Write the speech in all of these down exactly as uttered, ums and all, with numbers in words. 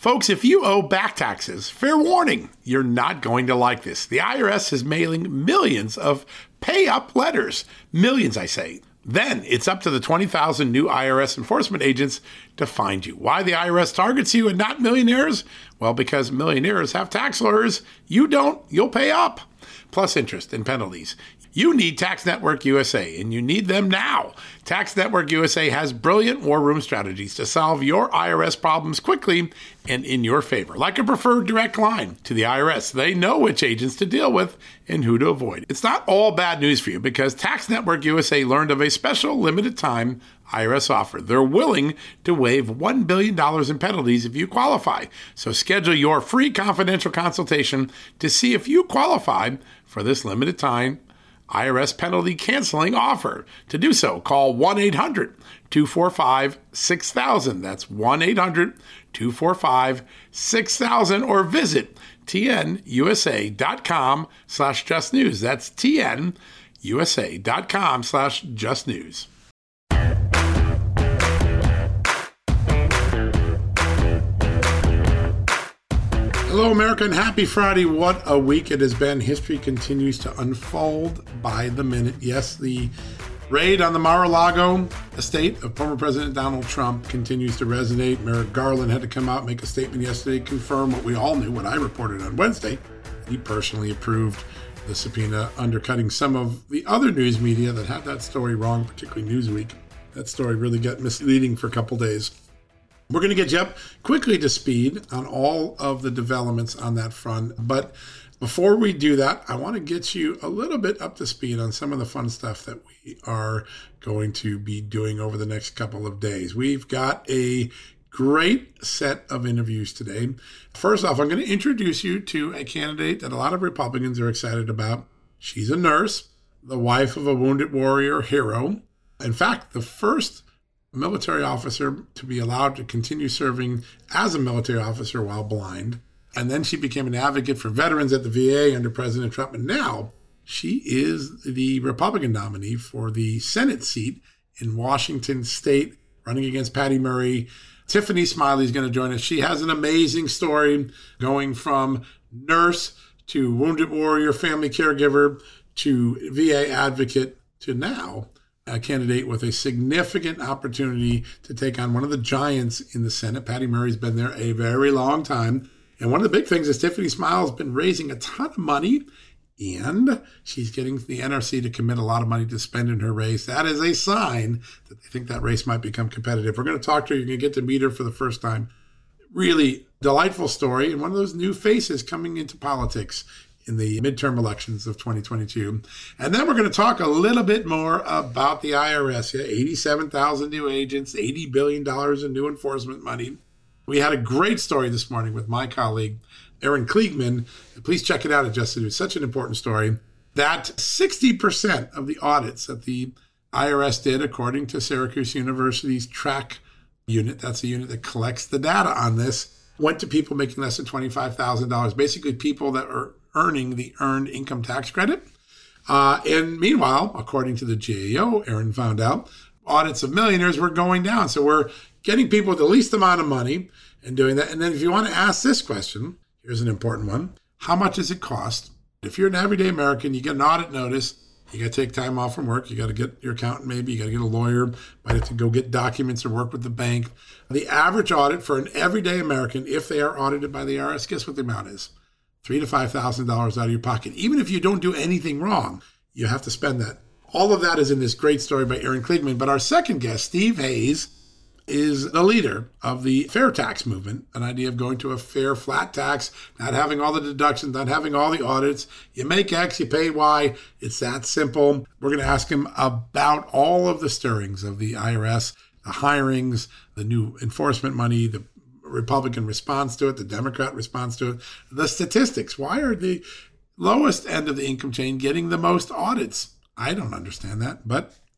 Folks, if you owe back taxes, fair warning, you're not going to like this. The I R S is mailing millions of pay-up letters. Millions, I say. Then it's up to the twenty thousand new I R S enforcement agents to find you. Why the I R S targets you and not millionaires? Well, because millionaires have tax lawyers. You don't, you'll pay up. Plus interest and penalties. You need Tax Network U S A, and you need them now. Tax Network U S A has brilliant war room strategies to solve your I R S problems quickly and in your favor. Like a preferred direct line to the I R S. They know which agents to deal with and who to avoid. It's not all bad news for you because Tax Network U S A learned of a special limited time I R S offer. They're willing to waive one billion dollars in penalties if you qualify. So schedule your free confidential consultation to see if you qualify for this limited time I R S penalty canceling offer. To do so, call one eight hundred two four five six thousand. That's one eight hundred two four five six thousand or visit tnusa.com slash just news. That's tnusa.com slash just news. Hello, America, and happy Friday. What a week it has been. History continues to unfold by the minute. Yes, the raid on the Mar-a-Lago estate of former President Donald Trump continues to resonate. Merrick Garland had to come out and make a statement yesterday, confirm what we all knew, what I reported on Wednesday. He personally approved the subpoena, undercutting some of the other news media that had that story wrong, particularly Newsweek. That story really got misleading for a couple days. We're going to get you up quickly to speed on all of the developments on that front. But before we do that, I want to get you a little bit up to speed on some of the fun stuff that we are going to be doing over the next couple of days. We've got a great set of interviews today. First off, I'm going to introduce you to a candidate that a lot of Republicans are excited about. She's a nurse, the wife of a wounded warrior hero. In fact, the first military officer to be allowed to continue serving as a military officer while blind. And then she became an advocate for veterans at the V A under President Trump. And now she is the Republican nominee for the Senate seat in Washington State, running against Patty Murray. Tiffany Smiley is going to join us. She has an amazing story going from nurse to wounded warrior, family caregiver, to V A advocate, to now a candidate with a significant opportunity to take on one of the giants in the Senate. Patty Murray's been there a very long time. And one of the big things is Tiffany Smiley's been raising a ton of money, and she's getting the N R C to commit a lot of money to spend in her race. That is a sign that they think that race might become competitive. We're going to talk to her. You're going to get to meet her for the first time. Really delightful story, and one of those new faces coming into politics in the midterm elections of twenty twenty-two. And then we're going to talk a little bit more about the I R S. Yeah, eighty-seven thousand new agents, eighty billion dollars in new enforcement money. We had a great story this morning with my colleague, Aaron Kliegman. Please check it out at Just News. Such an important story that sixty percent of the audits that the I R S did, according to Syracuse University's track unit, that's the unit that collects the data on this, went to people making less than twenty-five thousand dollars, basically people that are earning the earned income tax credit. Uh, and meanwhile, according to the G A O, Aaron found out, audits of millionaires were going down. So we're getting people with the least amount of money and doing that. And then if you want to ask this question, here's an important one. How much does it cost? If you're an everyday American, you get an audit notice, you got to take time off from work, you got to get your accountant maybe, you got to get a lawyer, might have to go get documents or work with the bank. The average audit for an everyday American, if they are audited by the I R S, guess what the amount is? Three to five thousand dollars out of your pocket. Even if you don't do anything wrong, you have to spend that. All of that is in this great story by Aaron Kliegman. But our second guest, Steve Hayes, is the leader of the fair tax movement, an idea of going to a fair flat tax, not having all the deductions, not having all the audits. You make X, you pay Y. It's that simple. We're going to ask him about all of the stirrings of the I R S, the hirings, the new enforcement money, the Republican response to it, the Democrat response to it, the statistics. Why are the lowest end of the income chain getting the most audits? I don't understand that, but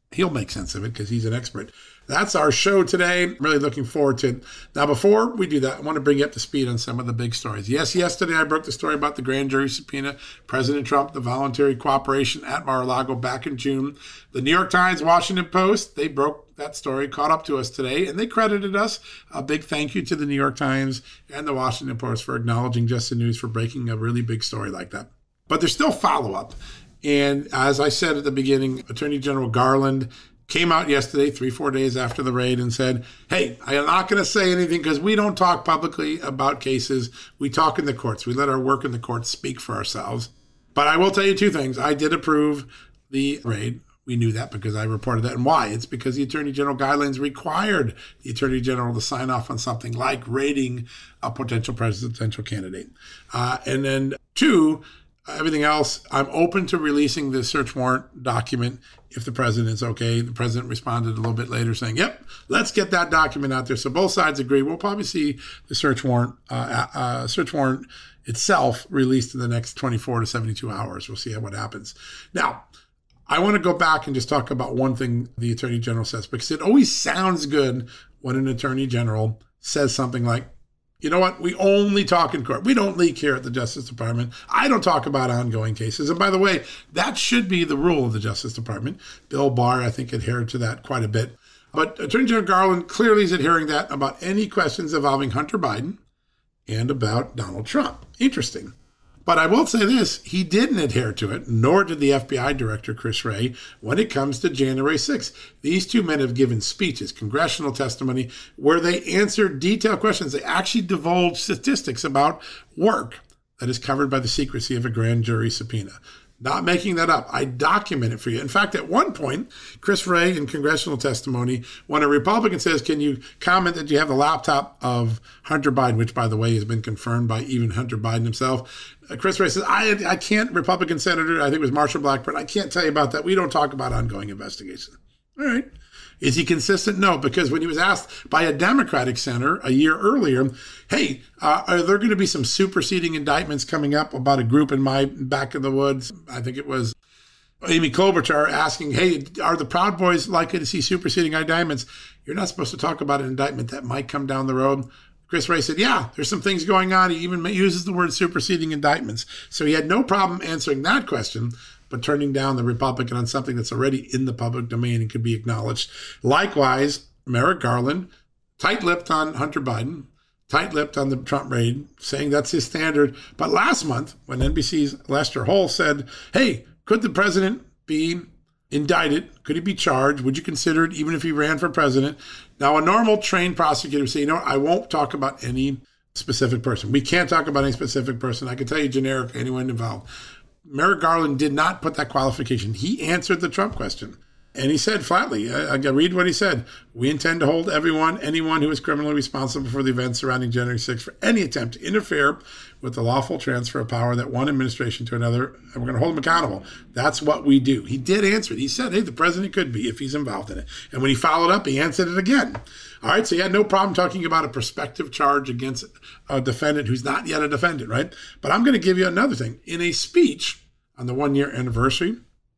he'll make sense of it because he's an expert. That's our show today. I'm really looking forward to it. Now, before we do that, I want to bring you up to speed on some of the big stories. Yes, yesterday I broke the story about the grand jury subpoena, President Trump, the voluntary cooperation at Mar-a-Lago back in June. The New York Times, Washington Post, they broke that story, caught up to us today, and they credited us. A big thank you to the New York Times and the Washington Post for acknowledging Just the News for breaking a really big story like that. But there's still follow-up. And as I said at the beginning, Attorney General Garland came out yesterday, three, four days after the raid, and said, hey, I am not going to say anything because we don't talk publicly about cases. We talk in the courts. We let our work in the courts speak for ourselves. But I will tell you two things. I did approve the raid. We knew that because I reported that. And why? It's because the Attorney General guidelines required the Attorney General to sign off on something like raiding a potential presidential candidate. Uh, and then two, everything else, I'm open to releasing the search warrant document if the president is okay. The president responded a little bit later saying, yep, let's get that document out there. So both sides agree. We'll probably see the search warrant, uh, uh, search warrant itself released in the next twenty-four to seventy-two hours. We'll see what happens. Now, I want to go back and just talk about one thing the Attorney General says, because it always sounds good when an Attorney General says something like, you know what? We only talk in court. We don't leak here at the Justice Department. I don't talk about ongoing cases. And by the way, that should be the rule of the Justice Department. Bill Barr, I think, adhered to that quite a bit. But Attorney General Garland clearly is adhering to that about any questions involving Hunter Biden and about Donald Trump. Interesting. But I will say this, he didn't adhere to it, nor did the F B I Director Chris Wray, when it comes to January sixth. These two men have given speeches, congressional testimony, where they answered detailed questions. They actually divulged statistics about work that is covered by the secrecy of a grand jury subpoena. Not making that up. I document it for you. In fact, at one point, Chris Wray in congressional testimony, when a Republican says, can you comment that you have the laptop of Hunter Biden, which, by the way, has been confirmed by even Hunter Biden himself, Chris Wray says, I, I can't, Republican Senator, I think it was Marsha Blackburn, I can't tell you about that. We don't talk about ongoing investigations. All right. Is he consistent? No, because when he was asked by a Democratic senator a year earlier, hey, uh, are there going to be some superseding indictments coming up about a group in my back of the woods? I think it was Amy Klobuchar asking, hey, are the Proud Boys likely to see superseding indictments? You're not supposed to talk about an indictment that might come down the road. Chris Wray said, yeah, there's some things going on. He even uses the word superseding indictments. So he had no problem answering that question, but turning down the Republican on something that's already in the public domain and could be acknowledged. Likewise, Merrick Garland, tight-lipped on Hunter Biden, tight-lipped on the Trump raid, saying that's his standard. But last month, when N B C's Lester Holt said, hey, could the president be indicted? Could he be charged? Would you consider it even if he ran for president? Now, a normal trained prosecutor would say, you know what, I won't talk about any specific person. We can't talk about any specific person. I can tell you generic, anyone involved. Merrick Garland did not put that qualification. He answered the Trump question. And he said flatly, I, I read what he said, we intend to hold everyone, anyone who is criminally responsible for the events surrounding January sixth for any attempt to interfere with the lawful transfer of power that one administration to another, and we're going to hold him accountable. That's what we do. He did answer it. He said, hey, the president could be if he's involved in it. And when he followed up, he answered it again. All right, so he had no problem talking about a prospective charge against a defendant who's not yet a defendant, right? But I'm going to give you another thing. In a speech on the one-year anniversary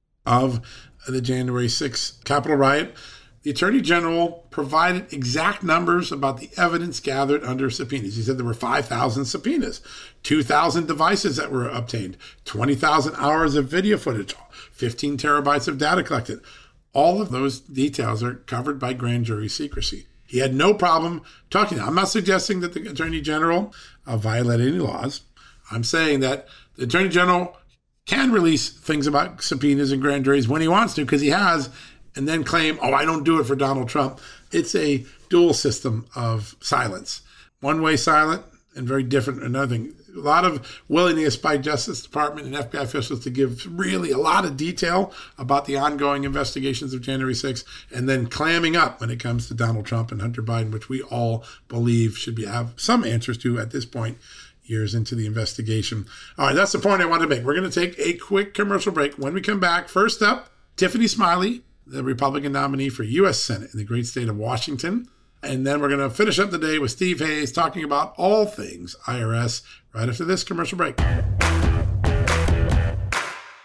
of the January sixth Capitol riot, the Attorney General provided exact numbers about the evidence gathered under subpoenas. He said there were five thousand subpoenas, two thousand devices that were obtained, twenty thousand hours of video footage, fifteen terabytes of data collected. All of those details are covered by grand jury secrecy. He had no problem talking. I'm not suggesting that the Attorney General uh, violate any laws. I'm saying that the Attorney General can release things about subpoenas and grand juries when he wants to, because he has, and then claim, oh, I don't do it for Donald Trump. It's a dual system of silence. One way silent and very different another thing. A lot of willingness by Justice Department and F B I officials to give really a lot of detail about the ongoing investigations of January sixth, and then clamming up when it comes to Donald Trump and Hunter Biden, which we all believe should be have some answers to at this point, years into the investigation. All right, that's the point I want to make. We're going to take a quick commercial break. When we come back, first up, Tiffany Smiley, the Republican nominee for U S Senate in the great state of Washington. And then we're going to finish up the day with Steve Hayes talking about all things I R S right after this commercial break.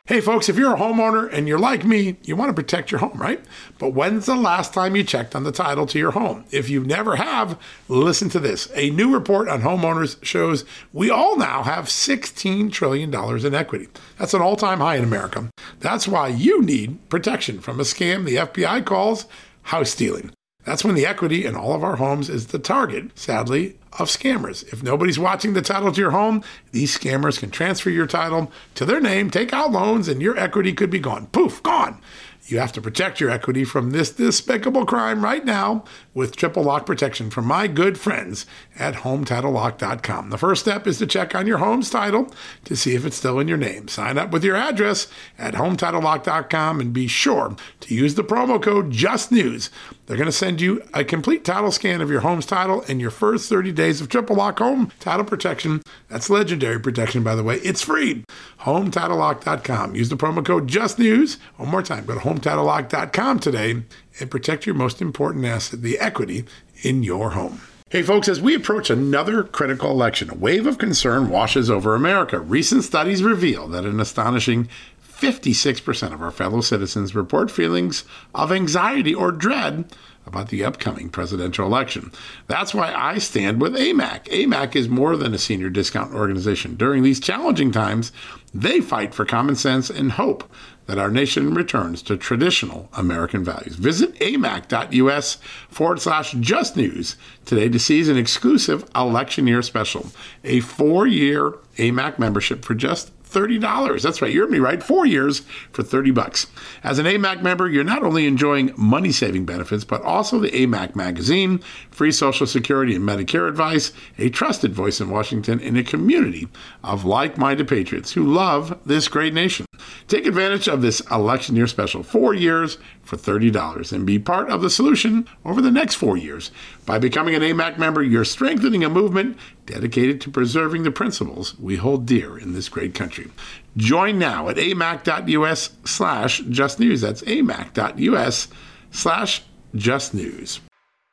Hey folks, if you're a homeowner and you're like me, you want to protect your home, right? But when's the last time you checked on the title to your home? If you never have, listen to this. A new report on homeowners shows we all now have sixteen trillion dollars in equity. That's an all-time high in America. That's why you need protection from a scam the F B I calls house stealing. That's when the equity in all of our homes is the target, sadly, of scammers. If nobody's watching the title to your home, these scammers can transfer your title to their name, take out loans, and your equity could be gone. Poof, gone. You have to protect your equity from this despicable crime right now with triple lock protection from my good friends at home title lock dot com. The first step is to check on your home's title to see if it's still in your name. Sign up with your address at home title lock dot com and be sure to use the promo code JUSTNEWS. They're going to send you a complete title scan of your home's title and your first thirty days of triple lock home title protection. That's legendary protection, by the way. It's free. home title lock dot com. Use the promo code JUSTNEWS. One more time, go to home title lock dot com today and protect your most important asset, the equity in your home. Hey folks, as we approach another critical election, a wave of concern washes over America. Recent studies reveal that an astonishing fifty-six percent of our fellow citizens report feelings of anxiety or dread about the upcoming presidential election. That's why I stand with A M A C. A M A C is more than a senior discount organization. During these challenging times, they fight for common sense and hope that our nation returns to traditional American values. Visit amac.us forward slash just news today to seize an exclusive election year special, a four-year A M A C membership for just thirty dollars. That's right. You heard me right. Four years for thirty bucks. As an A M A C member, you're not only enjoying money-saving benefits, but also the A M A C magazine, free Social Security and Medicare advice, a trusted voice in Washington, and a community of like-minded patriots who love this great nation. Take advantage of this election year special, four years for thirty dollars, and be part of the solution over the next four years. By becoming an A M A C member, you're strengthening a movement dedicated to preserving the principles we hold dear in this great country. Join now at amac.us slash just news. That's amac.us slash just news.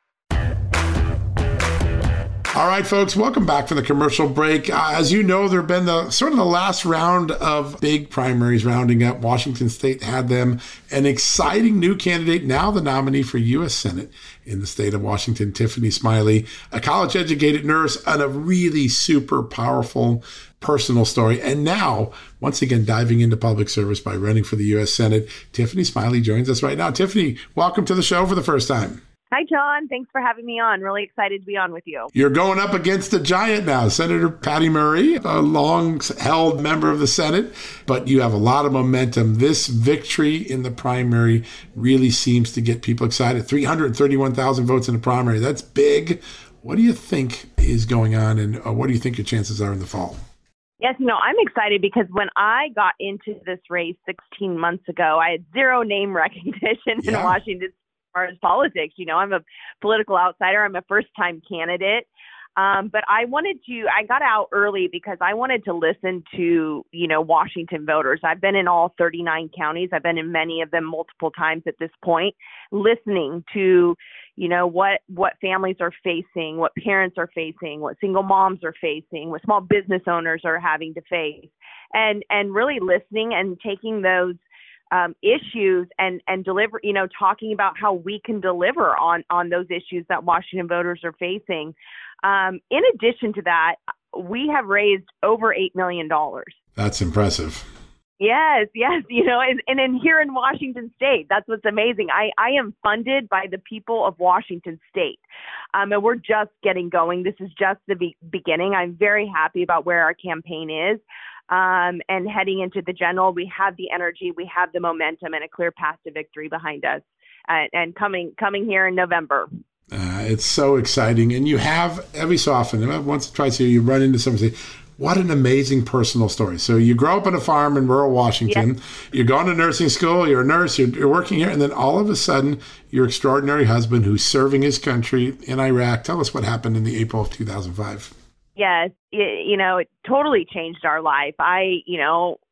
All right, folks, welcome back from the commercial break. Uh, as you know, there have been the sort of the last round of big primaries rounding up. Washington State had them. An exciting new candidate, now the nominee for U S Senate in the state of Washington, Tiffany Smiley, a college-educated nurse and a really super powerful personal story. And now, once again, diving into public service by running for the U S Senate, Tiffany Smiley joins us right now. Tiffany, welcome to the show for the first time. Hi, John. Thanks for having me on. Really excited to be on with you. You're going up against a giant now, Senator Patty Murray, a long-held member of the Senate, but you have a lot of momentum. This victory in the primary really seems to get people excited. three hundred thirty-one thousand votes in the primary. That's big. What do you think is going on, and what do you think your chances are in the fall? Yes, you know, I'm excited because when I got into this race sixteen months ago, I had zero name recognition Yeah. in Washington as far as politics. You know, I'm a political outsider. I'm a first-time candidate. Um, but I wanted to, I got out early because I wanted to listen to, you know, Washington voters. I've been in all thirty-nine counties. I've been in many of them multiple times at this point, listening to, you know, what, what families are facing, what parents are facing, what single moms are facing, what small business owners are having to face, and, and really listening and taking those Um, issues and, and deliver, you know, talking about how we can deliver on, on those issues that Washington voters are facing. Um, in addition to that, we have raised over eight million dollars. That's impressive. Yes, yes. You know, and, and in here in Washington State, that's what's amazing. I, I am funded by the people of Washington State. Um, and we're just getting going. This is just the be- beginning. I'm very happy about where our campaign is. Um, and heading into the general, we have the energy, we have the momentum, and a clear path to victory behind us. Uh, and coming coming here in November. Uh, it's so exciting. And you have, every so often, once or twice a year, you run into someone and say, what an amazing personal story. So you grow up on a farm in rural Washington, yeah. You're going to nursing school, you're a nurse, you're, you're working here, and then all of a sudden, your extraordinary husband who's serving his country in Iraq. Tell us what happened in the April of two thousand five. Yes, it, you know, it totally changed our life. I, you know,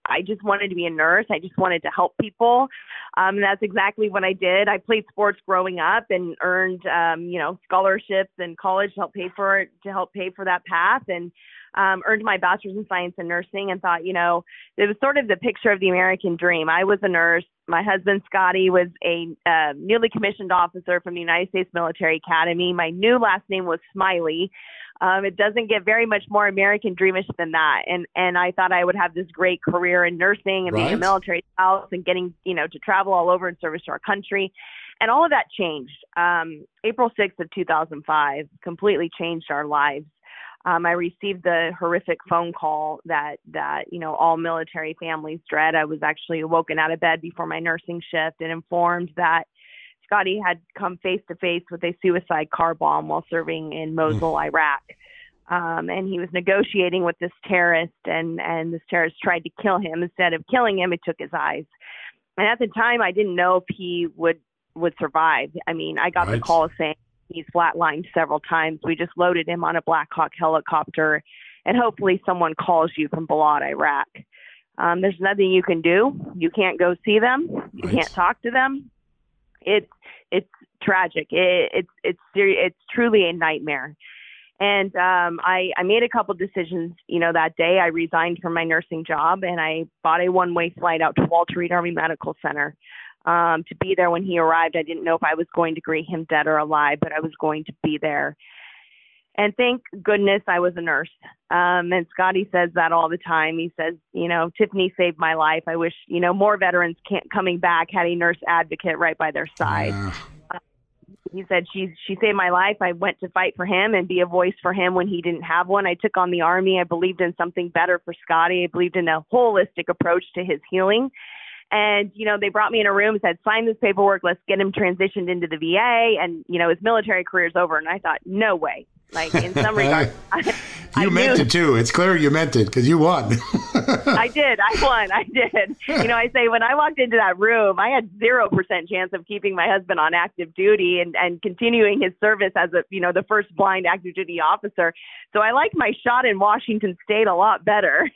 I just wanted to be a nurse. I just wanted to help people. Um, and that's exactly what I did. I played sports growing up and earned, um, you know, scholarships in college to help pay for it, to help pay for that path. And um, earned my bachelor's in science and nursing, and thought, you know, it was sort of the picture of the American dream. I was a nurse. My husband, Scotty, was a uh, newly commissioned officer from the United States Military Academy. My new last name was Smiley. Um, it doesn't get very much more American dreamish than that. And and I thought I would have this great career in nursing and Right. being a military spouse and getting, you know, to travel all over in service to our country. And all of that changed. Um, April sixth of two thousand five completely changed our lives. Um, I received the horrific phone call that, that, you know, all military families dread. I was actually woken out of bed before my nursing shift and informed that Scotty had come face to face with a suicide car bomb while serving in Mosul, Iraq. Um, and he was negotiating with this terrorist, and, and this terrorist tried to kill him. Instead of killing him, it took his eyes. And at the time, I didn't know if he would, would survive. I mean, I got Right. the call saying he's flatlined several times. We just loaded him on a Black Hawk helicopter, and hopefully someone calls you from Balad, Iraq. Um, there's nothing you can do. You can't go see them. You Right. can't talk to them. It's it's tragic. It, it's it's seri- it's truly a nightmare. And um, I I made a couple decisions. You know, that day I resigned from my nursing job, and I bought a one-way flight out to Walter Reed Army Medical Center um, to be there when he arrived. I didn't know if I was going to greet him dead or alive, but I was going to be there. And thank goodness I was a nurse. Um, and Scotty says that all the time. He says, you know, Tiffany saved my life. I wish, you know, more veterans can't, coming back had a nurse advocate right by their side. Yeah. Uh, he said, she, she saved my life. I went to fight for him and be a voice for him when he didn't have one. I took on the Army. I believed in something better for Scotty. I believed in a holistic approach to his healing. And, you know, they brought me in a room and said, sign this paperwork. Let's get him transitioned into the V A. And, you know, his military career is over. And I thought, no way. Like, in some regard, I, You I meant knew- it too. It's clear you meant it because you won. I did. I won. I did. You know, I say when I walked into that room, I had zero percent chance of keeping my husband on active duty and, and continuing his service as a, you know, the first blind active duty officer. So I like my shot in Washington State a lot better.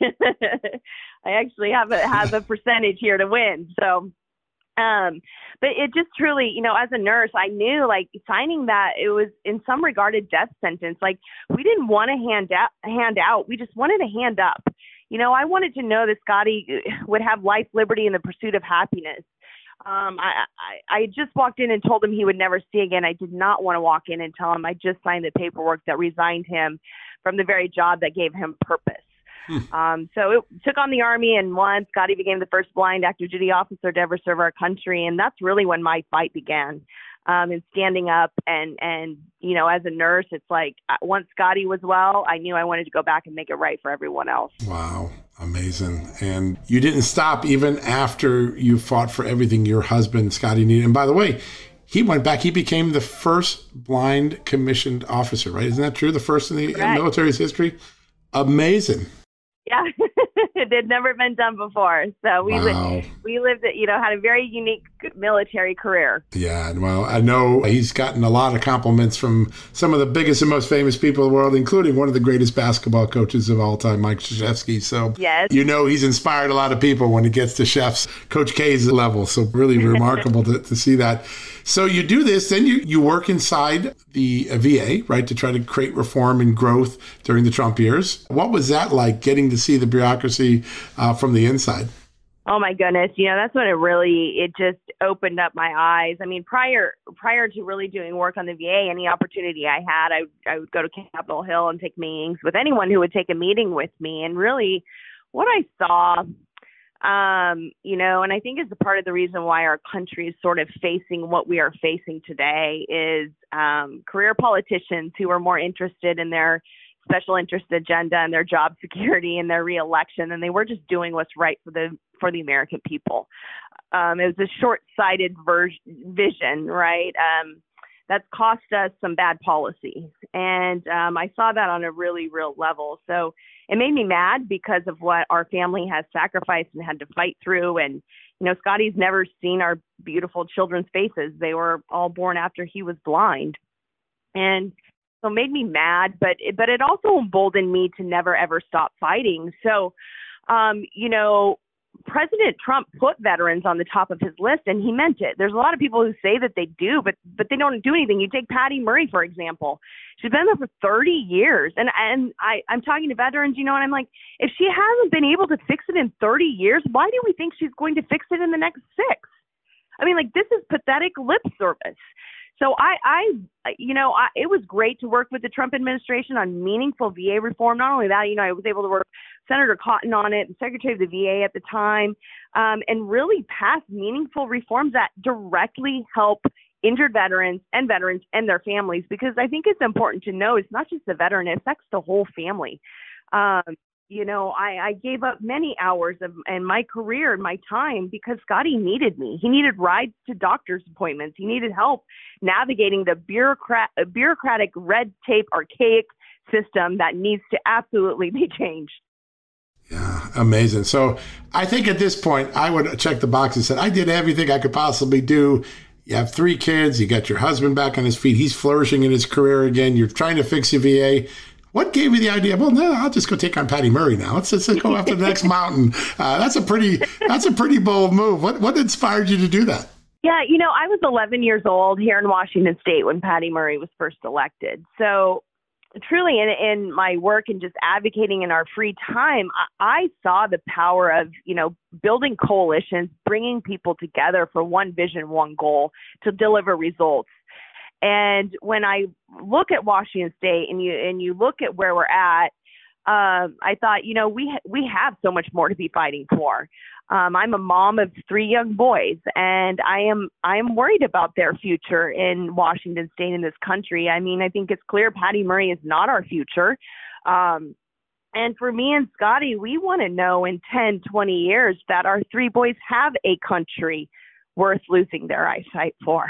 I actually have a have a percentage here to win. So. Um, but it just truly, you know, as a nurse, I knew like signing that it was in some regard a death sentence. Like we didn't want to hand out, hand out. We just wanted to hand up. You know, I wanted to know that Scotty would have life, liberty, and the pursuit of happiness. Um, I, I, I just walked in and told him he would never see again. I did not want to walk in and tell him I just signed the paperwork that resigned him from the very job that gave him purpose. Um, so it took on the Army and won. Scotty became the first blind active duty officer to ever serve our country. And that's really when my fight began, um, and standing up and, and, you know, as a nurse, it's like once Scotty was well, I knew I wanted to go back and make it right for everyone else. Wow. Amazing. And you didn't stop even after you fought for everything your husband, Scotty, needed. And by the way, he went back. He became the first blind commissioned officer, right? Isn't that true? The first in the in military's history? Amazing. Yeah, it had never been done before. So we Wow. lived, we lived, you know, had a very unique military career. Yeah, well, I know he's gotten a lot of compliments from some of the biggest and most famous people in the world, including one of the greatest basketball coaches of all time, Mike Krzyzewski. So Yes. you know he's inspired a lot of people when it gets to Chef's, Coach K's level. So really remarkable to, to see that. So you do this, then you, you work inside the V A, right, to try to create reform and growth during the Trump years. What was that like, getting to see the bureaucracy uh, from the inside? Oh my goodness. You know, that's when it really, it just opened up my eyes. I mean, prior, prior to really doing work on the V A, any opportunity I had, I, I would go to Capitol Hill and take meetings with anyone who would take a meeting with me. And really what I saw, um, you know, and I think is a part of the reason why our country is sort of facing what we are facing today is, um, career politicians who are more interested in their special interest agenda and their job security and their reelection, and they were just doing what's right for the for the American people. Um, it was a short-sighted ver- vision, right? Um, that's cost us some bad policy, and um, I saw that on a really real level. So it made me mad because of what our family has sacrificed and had to fight through. And you know, Scotty's never seen our beautiful children's faces; they were all born after he was blind, and so it made me mad, but it, but it also emboldened me to never, ever stop fighting. So, um, you know, President Trump put veterans on the top of his list, and he meant it. There's a lot of people who say that they do, but but they don't do anything. You take Patty Murray, for example. She's been there for thirty years, and and I, I'm talking to veterans, you know, and I'm like, if she hasn't been able to fix it in thirty years, why do we think she's going to fix it in the next six? I mean, like, this is pathetic lip service. So I, I, you know, I, it was great to work with the Trump administration on meaningful V A reform. Not only that, you know, I was able to work with Senator Cotton on it, the Secretary of the V A at the time, um, and really pass meaningful reforms that directly help injured veterans and veterans and their families. Because I think it's important to know it's not just the veteran, it affects the whole family. Um, You know, I, I gave up many hours of and my career and my time because Scotty needed me. He needed rides to doctor's appointments. He needed help navigating the bureaucrat, bureaucratic red tape, archaic system that needs to absolutely be changed. Yeah, amazing. So I think at this point, I would check the box and said, I did everything I could possibly do. You have three kids. You got your husband back on his feet. He's flourishing in his career again. You're trying to fix your V A. What gave you the idea? Well, no, I'll just go take on Patty Murray now. Let's, let's go after the next mountain. Uh, that's a pretty that's a pretty bold move. What what inspired you to do that? Yeah, you know, I was eleven years old here in Washington State when Patty Murray was first elected. So truly in, in my work and just advocating in our free time, I, I saw the power of, you know, building coalitions, bringing people together for one vision, one goal to deliver results. And when I look at Washington State and you and you look at where we're at, um, I thought, you know, we ha- we have so much more to be fighting for. Um, I'm a mom of three young boys, and I am I am worried about their future in Washington State, in this country. I mean, I think it's clear Patty Murray is not our future. Um, and for me and Scotty, we want to know in ten, twenty years that our three boys have a country worth losing their eyesight for.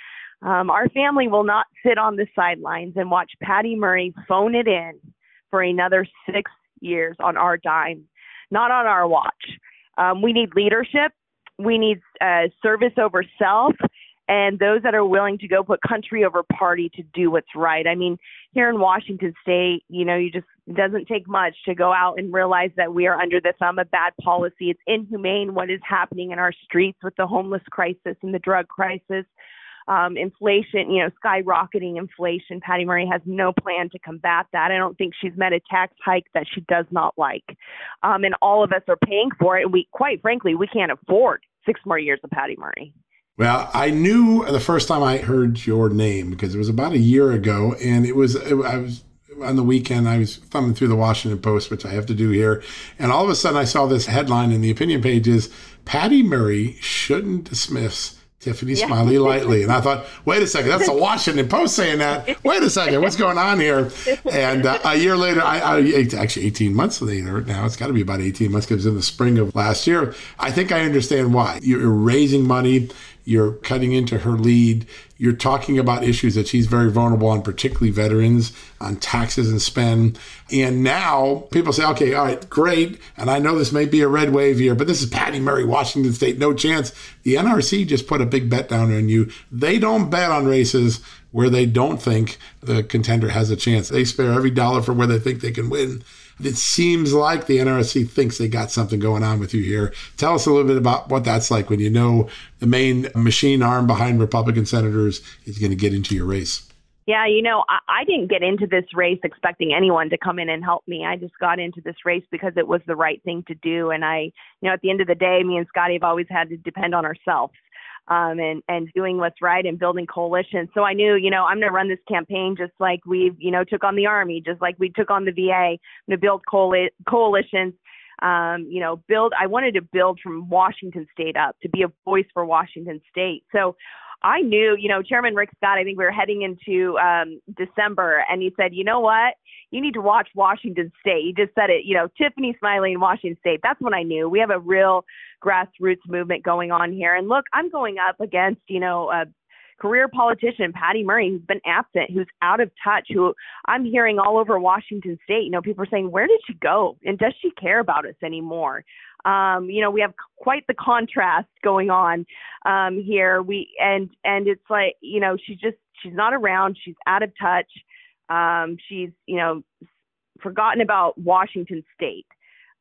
Um, our family will not sit on the sidelines and watch Patty Murray phone it in for another six years on our dime, not on our watch. Um, we need leadership. We need uh, service over self, and those that are willing to go put country over party to do what's right. I mean, here in Washington State, you know, you just, it doesn't take much to go out and realize that we are under the thumb of bad policy. It's inhumane what is happening in our streets with the homeless crisis and the drug crisis. Um, inflation, you know, skyrocketing inflation. Patty Murray has no plan to combat that. I don't think she's met a tax hike that she does not like. Um, and all of us are paying for it. And we, quite frankly, we can't afford six more years of Patty Murray. Well, I knew the first time I heard your name because it was about a year ago, and it was, it, I was on the weekend, I was thumbing through the Washington Post, which I have to do here. And all of a sudden I saw this headline in the opinion pages, Patty Murray shouldn't dismiss Tiffany yeah. Smiley lightly. And I thought, wait a second, that's the Washington Post saying that. Wait a second, what's going on here? And uh, a year later, I, I actually eighteen months later now, it's got to be about eighteen months because it was in the spring of last year. I think I understand why. You're raising money. You're cutting into her lead. You're talking about issues that she's very vulnerable on, particularly veterans, on taxes and spend. And now people say, okay, all right, great. And I know this may be a red wave here, but this is Patty Murray, Washington State, no chance. The N R C just put a big bet down on you. They don't bet on races where they don't think the contender has a chance. They spare every dollar for where they think they can win. It seems like the N R C thinks they got something going on with you here. Tell us a little bit about what that's like when you know the main machine arm behind Republican senators is going to get into your race. Yeah, you know, I, I didn't get into this race expecting anyone to come in and help me. I just got into this race because it was the right thing to do. And I, you know, at the end of the day, me and Scotty have always had to depend on ourselves. Um, and, and doing what's right and building coalitions. So I knew, you know, I'm going to run this campaign just like we, you know, took on the Army, just like we took on the V A. I'm going to build coali- coalitions, um, you know, build, I wanted to build from Washington State up to be a voice for Washington State. So I knew, you know, Chairman Rick Scott, I think we were heading into um, December, and he said, you know what, you need to watch Washington State. He just said it, you know, Tiffany Smiley in Washington State. That's when I knew we have a real grassroots movement going on here. And look, I'm going up against, you know, a career politician, Patty Murray, who's been absent, who's out of touch, who I'm hearing all over Washington State. You know, people are saying, where did she go? And does she care about us anymore? Um, you know, we have quite the contrast going on um, here. We and and it's like, you know, she's just she's not around. She's out of touch. Um, she's, you know, forgotten about Washington State.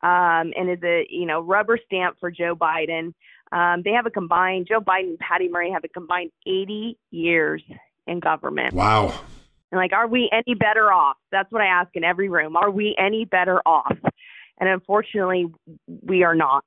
um, and is a, you know, rubber stamp for Joe Biden. Um, they have a combined, Joe Biden and Patty Murray have a combined eighty years in government. Wow. And like, are we any better off? That's what I ask in every room. Are we any better off? And unfortunately, we are not.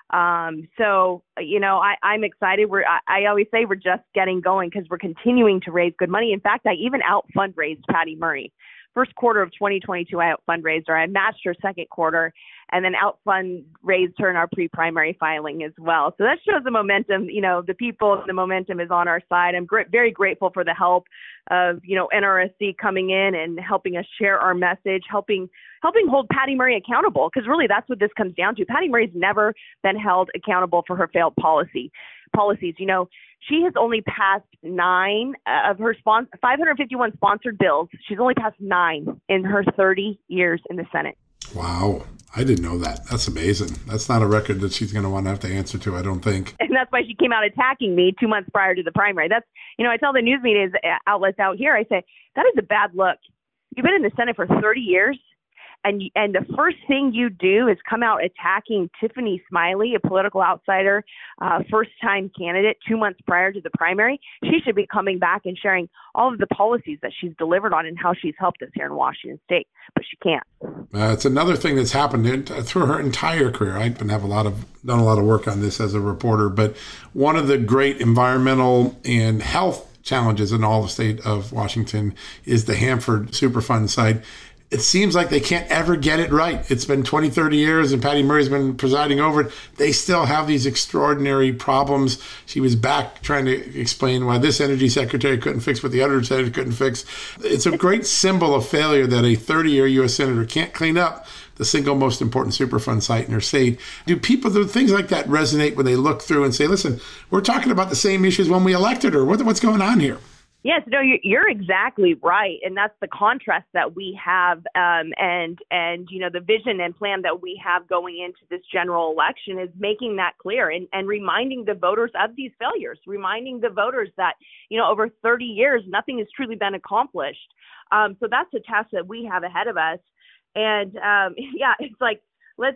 Um, so, you know, I, I'm excited. We're, I, I always say we're just getting going because we're continuing to raise good money. In fact, I even out fundraised Patty Murray. First quarter of twenty twenty-two, I out fundraised her. I matched her second quarter and then out fundraised her in our pre-primary filing as well. So that shows the momentum, you know, the people, the momentum is on our side. I'm gr- very grateful for the help of, you know, N R S C coming in and helping us share our message, helping helping hold Patty Murray accountable, because really that's what this comes down to. Patty Murray's never been held accountable for her failed policy policies. You know, she has only passed nine of her spon- five hundred fifty-one sponsored bills. She's only passed nine in her thirty years in the Senate. Wow. I didn't know that. That's amazing. That's not a record that she's going to want to have to answer to, I don't think. And that's why she came out attacking me two months prior to the primary. That's, you know, I tell the news media outlets out here, I say, that is a bad look. You've been in the Senate for thirty years. And and the first thing you do is come out attacking Tiffany Smiley, a political outsider, uh, first-time candidate, two months prior to the primary. She should be coming back and sharing all of the policies that she's delivered on and how she's helped us here in Washington State. But she can't. Uh, it's another thing that's happened in, through her entire career. I've been have a lot of done a lot of work on this as a reporter. But one of the great environmental and health challenges in all the state of Washington is the Hanford Superfund site. It seems like they can't ever get it right. It's been twenty, thirty years and Patty Murray's been presiding over it. They still have these extraordinary problems. She was back trying to explain why this energy secretary couldn't fix what the other senator couldn't fix. It's a great symbol of failure that a thirty-year U S senator can't clean up the single most important Superfund site in her state. Do people, do things like that resonate when they look through and say, listen, we're talking about the same issues when we elected her. What, what's going on here? Yes, no, you're exactly right, and that's the contrast that we have, um, and and you know the vision and plan that we have going into this general election is making that clear and, and reminding the voters of these failures, reminding the voters that you know over thirty years nothing has truly been accomplished. Um, so that's the task that we have ahead of us, and um, yeah, it's like let's.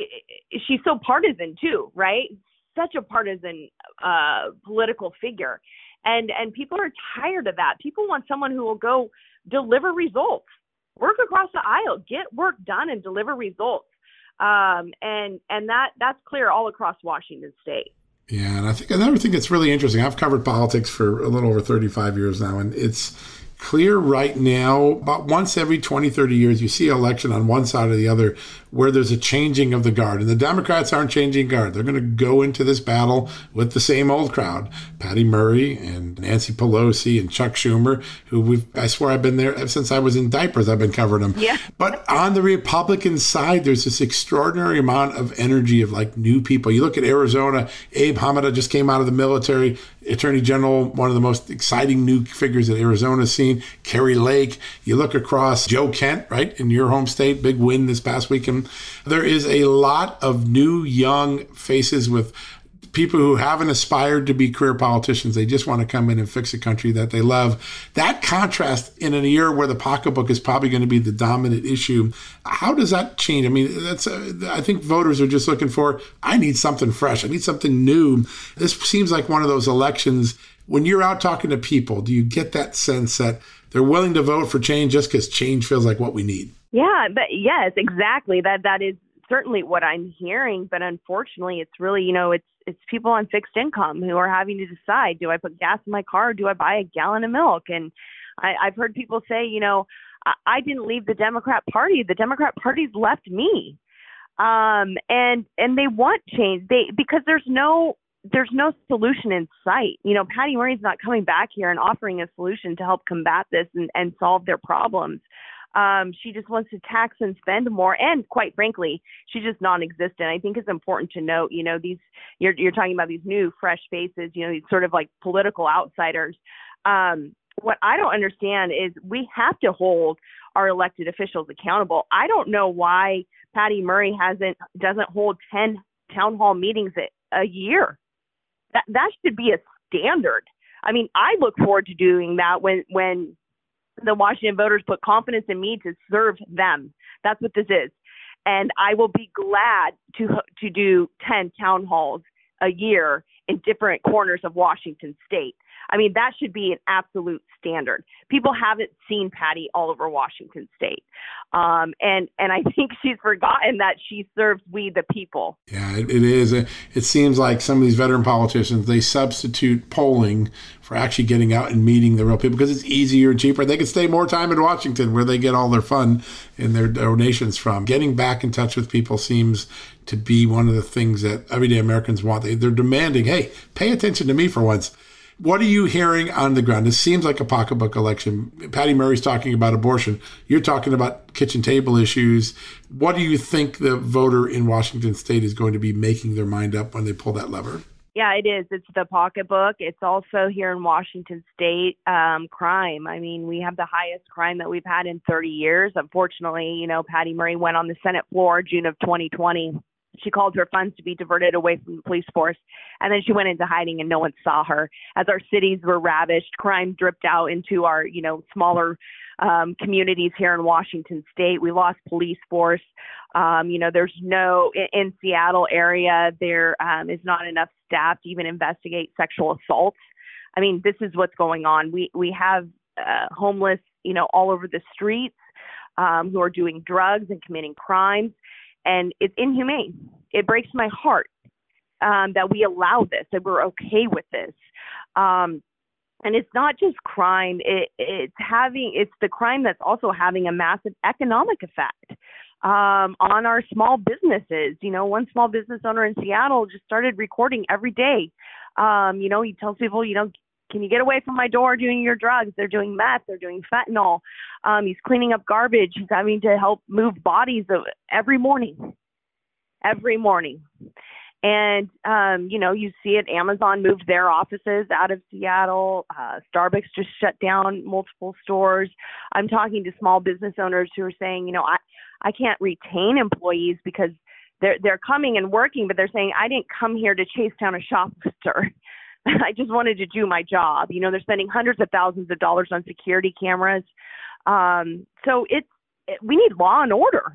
She's so partisan too, right? Such a partisan uh, political figure. And and people are tired of that. People want someone who will go deliver results, work across the aisle, get work done and deliver results. Um, and and that that's clear all across Washington State. Yeah, and I think another thing that's really interesting, I've covered politics for a little over thirty-five years now, and it's clear right now, about once every twenty, thirty years, you see an election on one side or the other where there's a changing of the guard. And the Democrats aren't changing guard. They're going to go into this battle with the same old crowd. Patty Murray and Nancy Pelosi and Chuck Schumer, who we've, I swear I've been there ever since I was in diapers. I've been covering them. Yeah. But on the Republican side, there's this extraordinary amount of energy of like new people. You look at Arizona, Abe Hamada just came out of the military, Attorney General, one of the most exciting new figures that Arizona's seen. Kerry Lake. You look across Joe Kent, right, in your home state, big win this past weekend. There is a lot of new, young faces with people who haven't aspired to be career politicians. They just want to come in and fix a country that they love. That contrast in a year where the pocketbook is probably going to be the dominant issue, how does that change? I mean, that's uh, I think voters are just looking for, I need something fresh. I need something new. This seems like one of those elections. When you're out talking to people, do you get that sense that they're willing to vote for change just because change feels like what we need? Yeah, but yes, exactly. That that is certainly what I'm hearing. But unfortunately, it's really, you know, it's it's people on fixed income who are having to decide, do I put gas in my car or do I buy a gallon of milk? And I, I've heard people say, you know, I, I didn't leave the Democrat Party. The Democrat Party's left me. Um, and and they want change. They because there's no there's no solution in sight. You know, Patty Murray's not coming back here and offering a solution to help combat this and, and solve their problems. Um, she just wants to tax and spend more. And quite frankly, she's just non-existent. I think it's important to note, you know, these, you're, you're talking about these new fresh faces, you know, these sort of like political outsiders. Um, what I don't understand is we have to hold our elected officials accountable. I don't know why Patty Murray hasn't, doesn't hold ten town hall meetings a, a year. That, that should be a standard. I mean, I look forward to doing that when, when, the Washington voters put confidence in me to serve them. That's what this is. And I will be glad to to do ten town halls a year in different corners of Washington state. I mean, that should be an absolute standard. People haven't seen Patty all over Washington state. Um, and, and I think she's forgotten that she serves we the people. Yeah, it, it is. It seems like some of these veteran politicians, they substitute polling for actually getting out and meeting the real people because it's easier and cheaper. They can stay more time in Washington where they get all their fun and their donations from. Getting back in touch with people seems to be one of the things that everyday Americans want. They, they're demanding, hey, pay attention to me for once. What are you hearing on the ground? It seems like a pocketbook election. Patty Murray's talking about abortion. You're talking about kitchen table issues. What do you think the voter in Washington state is going to be making their mind up when they pull that lever? Yeah, it is. It's the pocketbook. It's also here in Washington state, um, crime. I mean, we have the highest crime that we've had in thirty years. Unfortunately, you know, Patty Murray went on the Senate floor June of twenty twenty. She called for funds to be diverted away from the police force. And then she went into hiding and no one saw her. As our cities were ravished, crime dripped out into our, you know, smaller um, communities here in Washington state. We lost police force. Um, you know, there's no, in, in Seattle area, there um, is not enough staff to even investigate sexual assaults. I mean, this is what's going on. We, we have uh, homeless, you know, all over the streets um, who are doing drugs and committing crimes. And it's inhumane. It breaks my heart um, that we allow this, that we're okay with this. Um, and it's not just crime. It, it's having, it's the crime that's also having a massive economic effect um, on our small businesses. You know, one small business owner in Seattle just started recording every day. Um, you know, he tells people, you know, can you get away from my door doing your drugs? They're doing meth. They're doing fentanyl. Um, he's cleaning up garbage. He's having to help move bodies of, every morning, every morning. And, um, you know, you see it. Amazon moved their offices out of Seattle. Uh, Starbucks just shut down multiple stores. I'm talking to small business owners who are saying, you know, I, I can't retain employees because they're, they're coming and working, but they're saying, I didn't come here to chase down a shoplifter. I just wanted to do my job. You know, they're spending hundreds of thousands of dollars on security cameras. Um, so it's, it, we need law and order.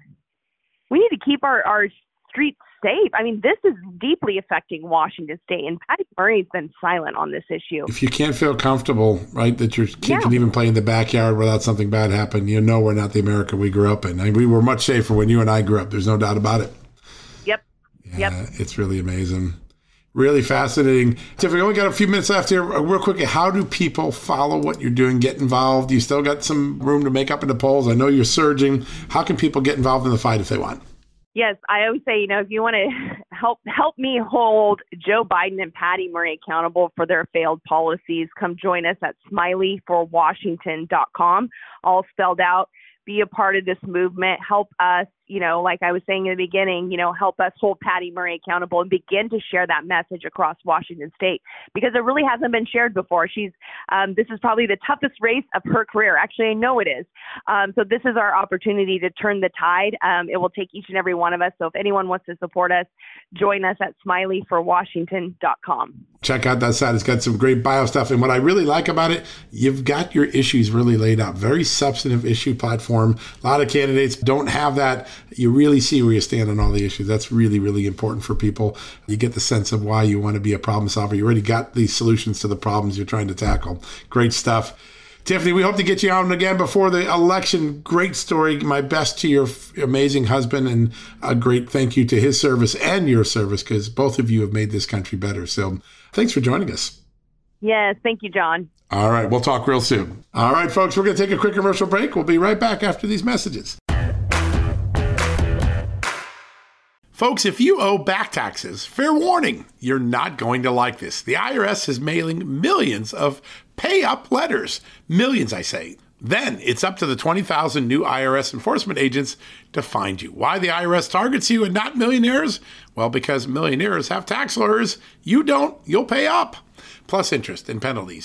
We need to keep our, our streets safe. I mean, this is deeply affecting Washington state, and Patty Murray's been silent on this issue. If you can't feel comfortable, right, that your kid yeah. can even play in the backyard without something bad happen, you know we're not the America we grew up in. I mean, we were much safer when you and I grew up. There's no doubt about it. Yep. Yeah, yep. It's really amazing. Really fascinating. Tiff, we only got a few minutes left here. Real quick, how do people follow what you're doing, get involved? You still got some room to make up in the polls. I know you're surging. How can people get involved in the fight if they want? Yes, I always say, you know, if you want to help help me hold Joe Biden and Patty Murray accountable for their failed policies, come join us at smiley for washington dot com, all spelled out. Be a part of this movement. Help us, you know, like I was saying in the beginning, you know, help us hold Patty Murray accountable and begin to share that message across Washington state, because it really hasn't been shared before. She's, um, this is probably the toughest race of her career. Actually, I know it is. Um, so this is our opportunity to turn the tide. Um, it will take each and every one of us. So if anyone wants to support us, join us at smiley for washington dot com. Check out that site. It's got some great bio stuff. And what I really like about it, you've got your issues really laid out. Very substantive issue platform. A lot of candidates don't have that. You really see where you stand on all the issues. That's really, really important for people. You get the sense of why you want to be a problem solver. You already got the solutions to the problems you're trying to tackle. Great stuff. Tiffany, we hope to get you on again before the election. Great story. My best to your amazing husband, and a great thank you to his service and your service, because both of you have made this country better. So thanks for joining us. Yes, thank you, John. All right, we'll talk real soon. All right, folks, we're going to take a quick commercial break. We'll be right back after these messages. Folks, if you owe back taxes, fair warning, you're not going to like this. The I R S is mailing millions of pay-up letters. Millions, I say. Then it's up to the twenty thousand new I R S enforcement agents to find you. Why the I R S targets you and not millionaires? Well, because millionaires have tax lawyers. You don't, you'll pay up. Plus interest and penalties.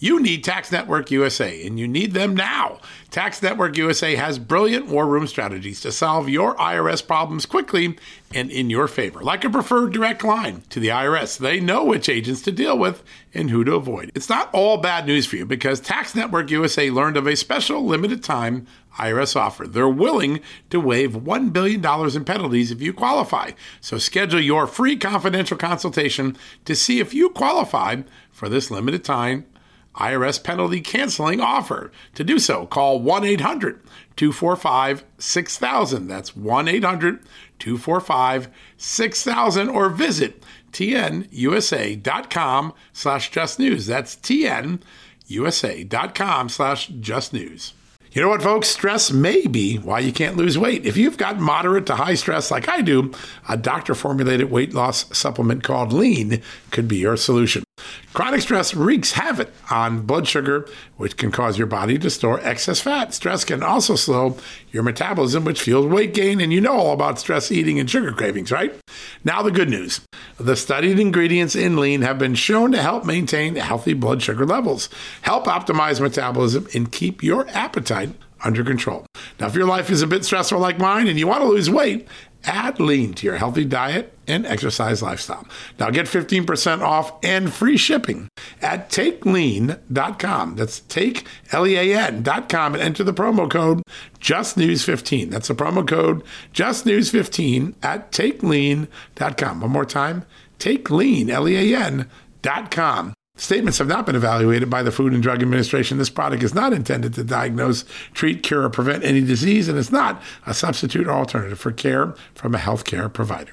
You need Tax Network U S A, and you need them now. Tax Network U S A has brilliant war room strategies to solve your I R S problems quickly and in your favor, like a preferred direct line to the I R S. They know which agents to deal with and who to avoid. It's not all bad news for you because Tax Network U S A learned of a special limited time I R S offer. They're willing to waive one billion dollars in penalties if you qualify. So schedule your free confidential consultation to see if you qualify for this limited time I R S penalty canceling offer. To do so, call one eight hundred two four five six thousand. That's one eight hundred two four five six thousand or visit tnusa.com slash just news. That's tnusa.com slash just news. You know what, folks? Stress may be why you can't lose weight. If you've got moderate to high stress like I do, a doctor-formulated weight loss supplement called Lean could be your solution. Chronic stress wreaks havoc on blood sugar, which can cause your body to store excess fat. Stress can also slow your metabolism, which fuels weight gain, and you know all about stress eating and sugar cravings, right? Now the good news. The studied ingredients in Lean have been shown to help maintain healthy blood sugar levels, help optimize metabolism, and keep your appetite under control. Now, if your life is a bit stressful like mine and you want to lose weight, add Lean to your healthy diet and exercise lifestyle. Now get fifteen percent off and free shipping at take lean dot com. That's take, L E A N dot com, and enter the promo code just news fifteen. That's the promo code just news fifteen at take lean dot com. One more time, take lean, L E A N dot com. Statements have not been evaluated by the Food and Drug Administration. This product is not intended to diagnose, treat, cure, or prevent any disease, and it's not a substitute or alternative for care from a healthcare provider.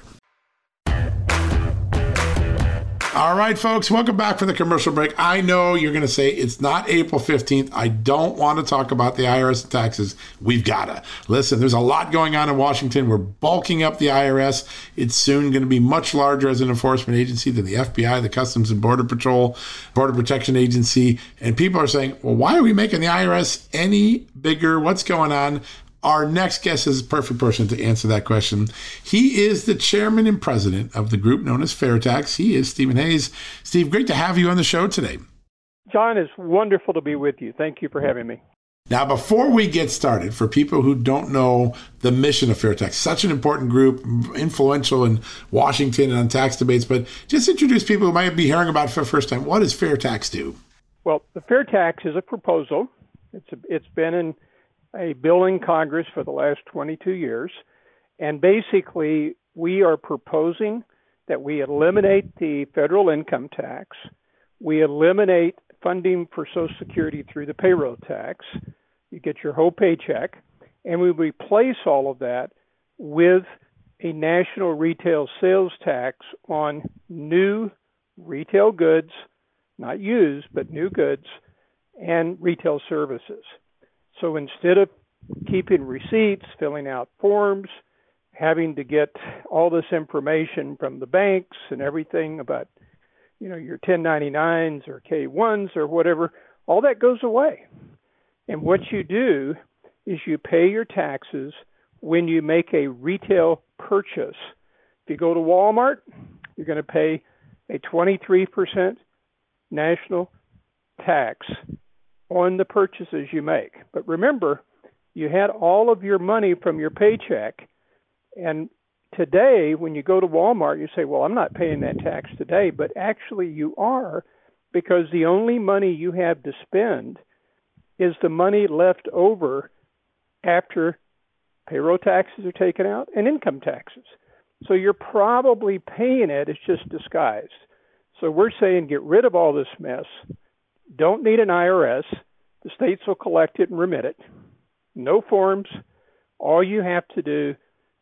All right, folks, welcome back for the commercial break. I know you're going to say it's not April fifteenth. I don't want to talk about the I R S and taxes. We've got to. Listen, there's a lot going on in Washington. We're bulking up the I R S. It's soon going to be much larger as an enforcement agency than the F B I, the Customs and Border Patrol, Border Protection Agency. And people are saying, well, why are we making the I R S any bigger? What's going on? Our next guest is the perfect person to answer that question. He is the chairman and president of the group known as Fair Tax. He is Stephen Hayes. Steve, great to have you on the show today. John, it's wonderful to be with you. Thank you for having me. Now, before we get started, for people who don't know the mission of Fair Tax, such an important group, influential in Washington and on tax debates, but just introduce people who might be hearing about it for the first time. What does Fair Tax do? Well, the Fair Tax is a proposal. It's a, it's been in a bill in Congress for the last twenty-two years. And basically, we are proposing that we eliminate the federal income tax. We eliminate funding for Social Security through the payroll tax. You get your whole paycheck. And we replace all of that with a national retail sales tax on new retail goods, not used, but new goods, and retail services. So instead of keeping receipts, filling out forms, having to get all this information from the banks and everything about, you know, your ten ninety-nines or K ones or whatever, all that goes away. And what you do is you pay your taxes when you make a retail purchase. If you go to Walmart, you're going to pay a twenty-three percent national tax on the purchases you make. But remember, you had all of your money from your paycheck, and today, when you go to Walmart, you say, well, I'm not paying that tax today, but actually you are, because the only money you have to spend is the money left over after payroll taxes are taken out and income taxes. So you're probably paying it, it's just disguised. So we're saying get rid of all this mess. Don't need an I R S. The states will collect it and remit it. No forms. All you have to do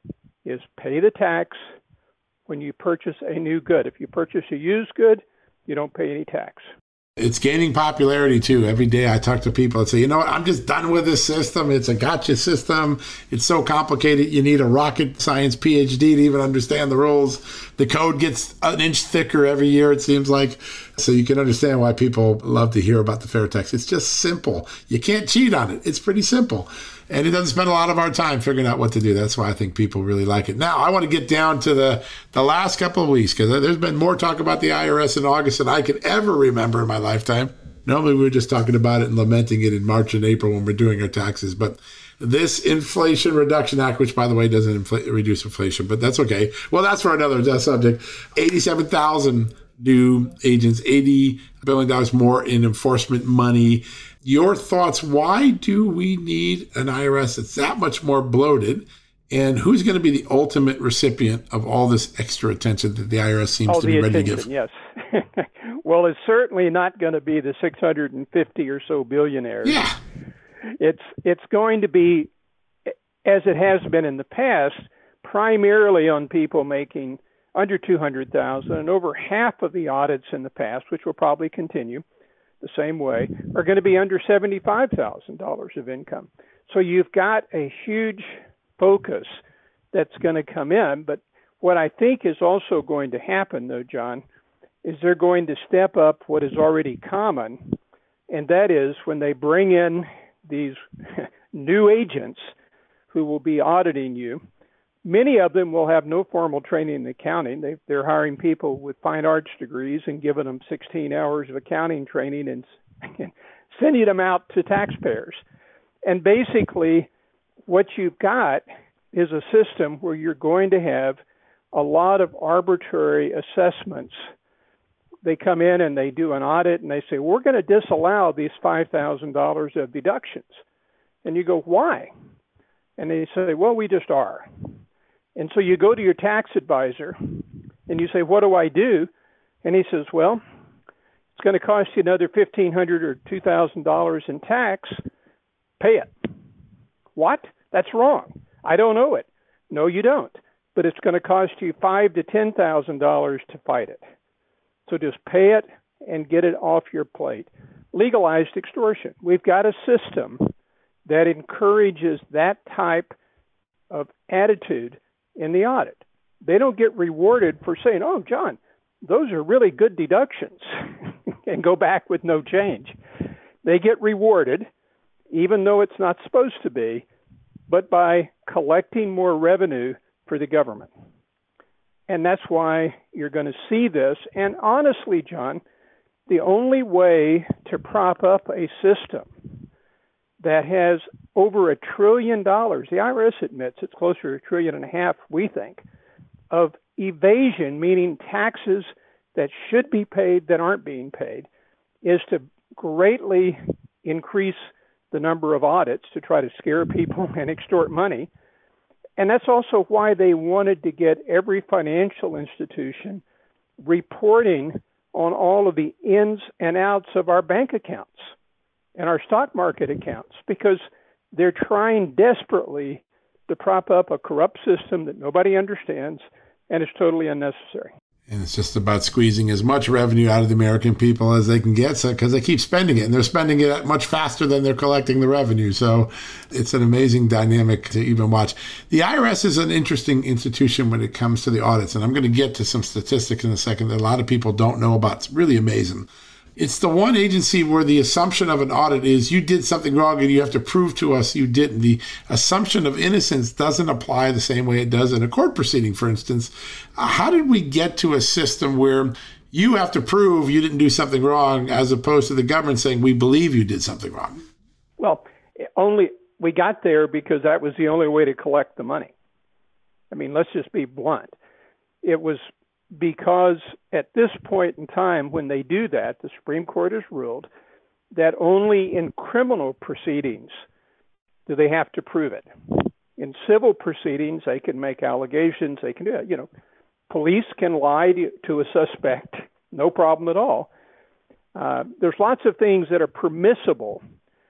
is pay the tax when you purchase a new good. If you purchase a used good, you don't pay any tax. It's gaining popularity, too. Every day I talk to people and say, you know what, I'm just done with this system. It's a gotcha system. It's so complicated. You need a rocket science P H D to even understand the rules. The code gets an inch thicker every year, it seems like. So you can understand why people love to hear about the Fair Tax. It's just simple. You can't cheat on it. It's pretty simple. And it doesn't spend a lot of our time figuring out what to do. That's why I think people really like it. Now, I want to get down to the, the last couple of weeks, because there's been more talk about the I R S in August than I could ever remember in my lifetime. Normally we were just talking about it and lamenting it in March and April when we're doing our taxes. But this Inflation Reduction Act, which, by the way, doesn't infl- reduce inflation, but that's okay. Well, that's for another subject. eighty-seven thousand new agents, eighty billion dollars more in enforcement money. Your thoughts, why do we need an I R S that's that much more bloated? And who's going to be the ultimate recipient of all this extra attention that the I R S seems oh, to be ready attention, to give? Yes. Well, it's certainly not going to be the six hundred fifty or so billionaires. Yeah. It's it's going to be, as it has been in the past, primarily on people making under two hundred thousand dollars, and over half of the audits in the past, which will probably continue the same way, are going to be under seventy-five thousand dollars of income. So you've got a huge focus that's going to come in. But what I think is also going to happen, though, John, is they're going to step up what is already common, and that is when they bring in these new agents who will be auditing you. Many of them will have no formal training in accounting. They, they're hiring people with fine arts degrees and giving them sixteen hours of accounting training and, and sending them out to taxpayers. And basically, what you've got is a system where you're going to have a lot of arbitrary assessments. They come in and they do an audit and they say, we're going to disallow these five thousand dollars of deductions. And you go, why? And they say, well, we just are. And so you go to your tax advisor and you say, what do I do? And he says, well, it's going to cost you another fifteen hundred dollars or two thousand dollars in tax. Pay it. What? That's wrong. I don't owe it. No, you don't. But it's going to cost you five thousand to ten thousand dollars to fight it. So just pay it and get it off your plate. Legalized extortion. We've got a system that encourages that type of attitude in the audit. They don't get rewarded for saying, oh, John, those are really good deductions and go back with no change. They get rewarded, even though it's not supposed to be, but by collecting more revenue for the government. And that's why you're going to see this. And honestly, John, the only way to prop up a system that has over a trillion dollars, the I R S admits it's closer to a trillion and a half, we think, of evasion, meaning taxes that should be paid that aren't being paid, is to greatly increase the number of audits to try to scare people and extort money. And that's also why they wanted to get every financial institution reporting on all of the ins and outs of our bank accounts and our stock market accounts, because they're trying desperately to prop up a corrupt system that nobody understands and is totally unnecessary. And it's just about squeezing as much revenue out of the American people as they can get, so because they keep spending it, and they're spending it much faster than they're collecting the revenue. So it's an amazing dynamic to even watch. The I R S is an interesting institution when it comes to the audits, and I'm going to get to some statistics in a second that a lot of people don't know about. It's really amazing. It's the one agency where the assumption of an audit is you did something wrong and you have to prove to us you didn't. The assumption of innocence doesn't apply the same way it does in a court proceeding, for instance. Uh, how did we get to a system where you have to prove you didn't do something wrong as opposed to the government saying we believe you did something wrong? Well, only we got there because that was the only way to collect the money. I mean, let's just be blunt. It was because at this point in time, when they do that, the Supreme Court has ruled that only in criminal proceedings do they have to prove it. In civil proceedings, they can make allegations. They can do it. You know, police can lie to, to a suspect, no problem at all. Uh, there's lots of things that are permissible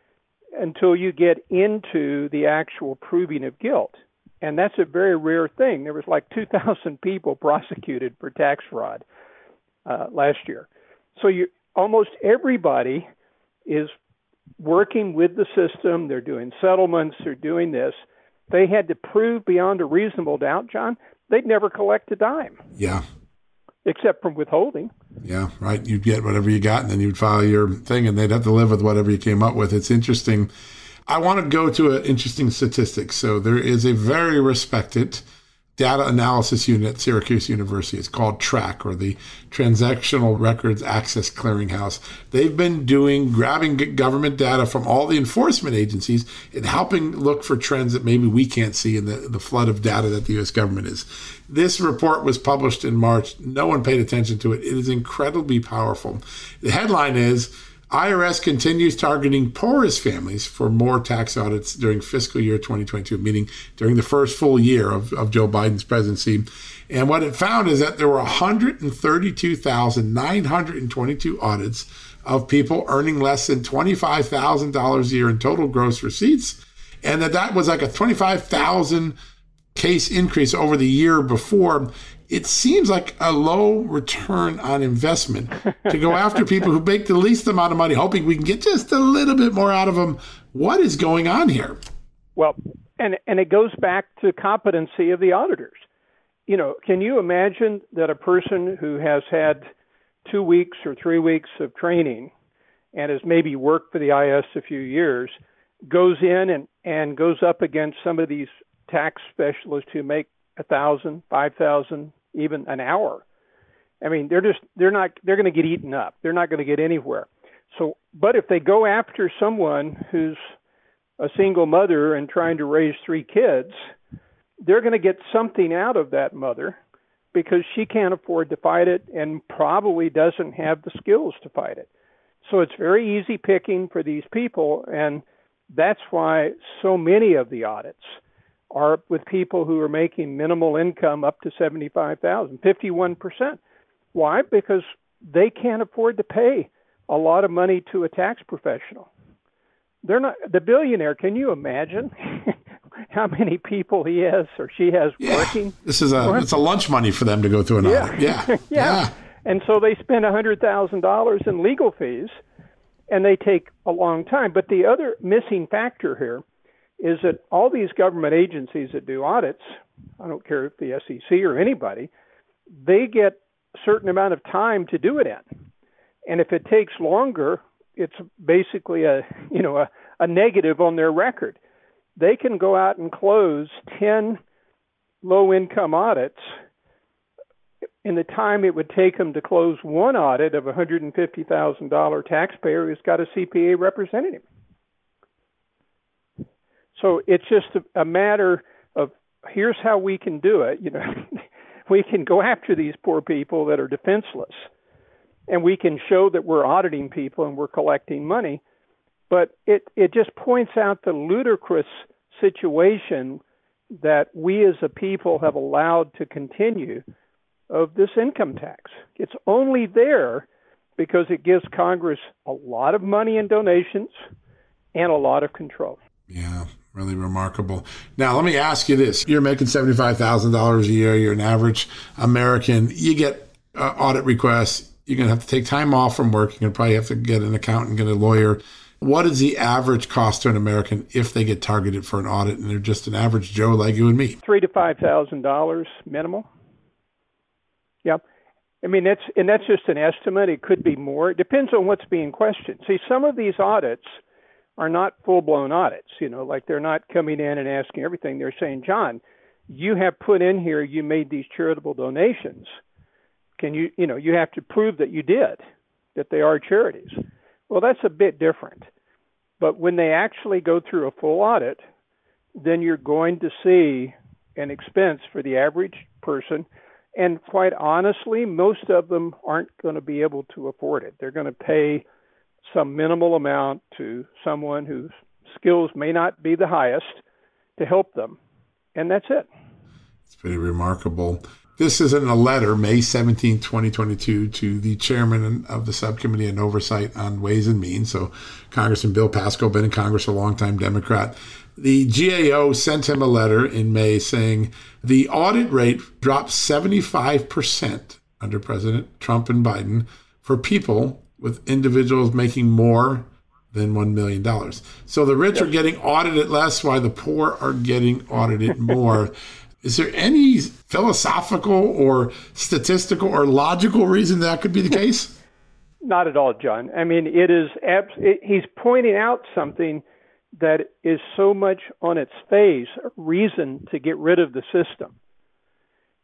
until you get into the actual proving of guilt. And that's a very rare thing. There was like two thousand people prosecuted for tax fraud uh, last year. So you, almost everybody is working with the system. They're doing settlements. They're doing this. They had to prove beyond a reasonable doubt, John, they'd never collect a dime. Yeah. Except from withholding. Yeah, right. You'd get whatever you got, and then you'd file your thing, and they'd have to live with whatever you came up with. It's interesting. I want to go to an interesting statistic. So there is a very respected data analysis unit at Syracuse University. It's called TRAC, or the Transactional Records Access Clearinghouse. They've been doing, grabbing government data from all the enforcement agencies and helping look for trends that maybe we can't see in the, the flood of data that the U S government is. This report was published in March. No one paid attention to it. It is incredibly powerful. The headline is, I R S continues targeting poorest families for more tax audits during fiscal year twenty twenty-two, meaning during the first full year of, of Joe Biden's presidency. And what it found is that there were one hundred thirty-two thousand nine hundred twenty-two audits of people earning less than twenty-five thousand dollars a year in total gross receipts, and that that was like a twenty-five thousand case increase over the year before. It seems like a low return on investment to go after people who make the least amount of money, hoping we can get just a little bit more out of them. What is going on here? Well, and and it goes back to competency of the auditors. You know, can you imagine that a person who has had two weeks or three weeks of training and has maybe worked for the I R S a few years goes in and, and goes up against some of these tax specialists who make a thousand, five thousand, even an hour? I mean, they're just, they're not, they're going to get eaten up. They're not going to get anywhere. So, but if they go after someone who's a single mother and trying to raise three kids, they're going to get something out of that mother because she can't afford to fight it and probably doesn't have the skills to fight it. So it's very easy picking for these people. And that's why so many of the audits are with people who are making minimal income up to seventy-five thousand dollars, fifty-one percent. Why? Because they can't afford to pay a lot of money to a tax professional. They're not the billionaire. Can you imagine how many people he has or she has yeah. working? This is a it's a lunch money for them to go through an yeah. audit. Yeah. yeah. Yeah. And so they spend one hundred thousand dollars in legal fees, and they take a long time. But the other missing factor here is that all these government agencies that do audits, I don't care if the S E C or anybody, they get a certain amount of time to do it in. And if it takes longer, it's basically a, you know, a, a negative on their record. They can go out and close ten low-income audits in the time it would take them to close one audit of a one hundred fifty thousand dollars taxpayer who's got a C P A representative. So it's just a, a matter of, here's how we can do it. You know, we can go after these poor people that are defenseless, and we can show that we're auditing people and we're collecting money. But it, it just points out the ludicrous situation that we as a people have allowed to continue of this income tax. It's only there because it gives Congress a lot of money in donations and a lot of control. Yeah. Really remarkable. Now, let me ask you this. You're making seventy-five thousand dollars a year. You're an average American. You get uh, audit requests. You're going to have to take time off from work. You're going to probably have to get an accountant, get a lawyer. What is the average cost to an American if they get targeted for an audit and they're just an average Joe like you and me? Three to five thousand dollars minimal. Yep. I mean, that's and that's just an estimate. It could be more. It depends on what's being questioned. See, some of these audits are not full-blown audits, you know, like they're not coming in and asking everything. They're saying, John, you have put in here, you made these charitable donations. Can you, you know, you have to prove that you did, that they are charities. Well, that's a bit different. But when they actually go through a full audit, then you're going to see an expense for the average person. And quite honestly, most of them aren't going to be able to afford it. They're going to pay some minimal amount to someone whose skills may not be the highest to help them. And that's it. It's pretty remarkable. This is in a letter, May seventeenth, twenty twenty-two, to the chairman of the Subcommittee on Oversight on Ways and Means. So Congressman Bill Pasco, been in Congress a long time, Democrat. The G A O sent him a letter in May saying the audit rate dropped seventy-five percent under President Trump and Biden for people with individuals making more than one million dollars. So the rich are getting audited less while the poor are getting audited more. Is there any philosophical or statistical or logical reason that could be the case? Not at all, John. I mean, it is. Abs- it, he's pointing out something that is so much on its face a reason to get rid of the system.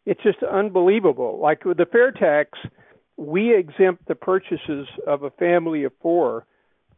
it's just unbelievable. Like with the fair tax, we exempt the purchases of a family of four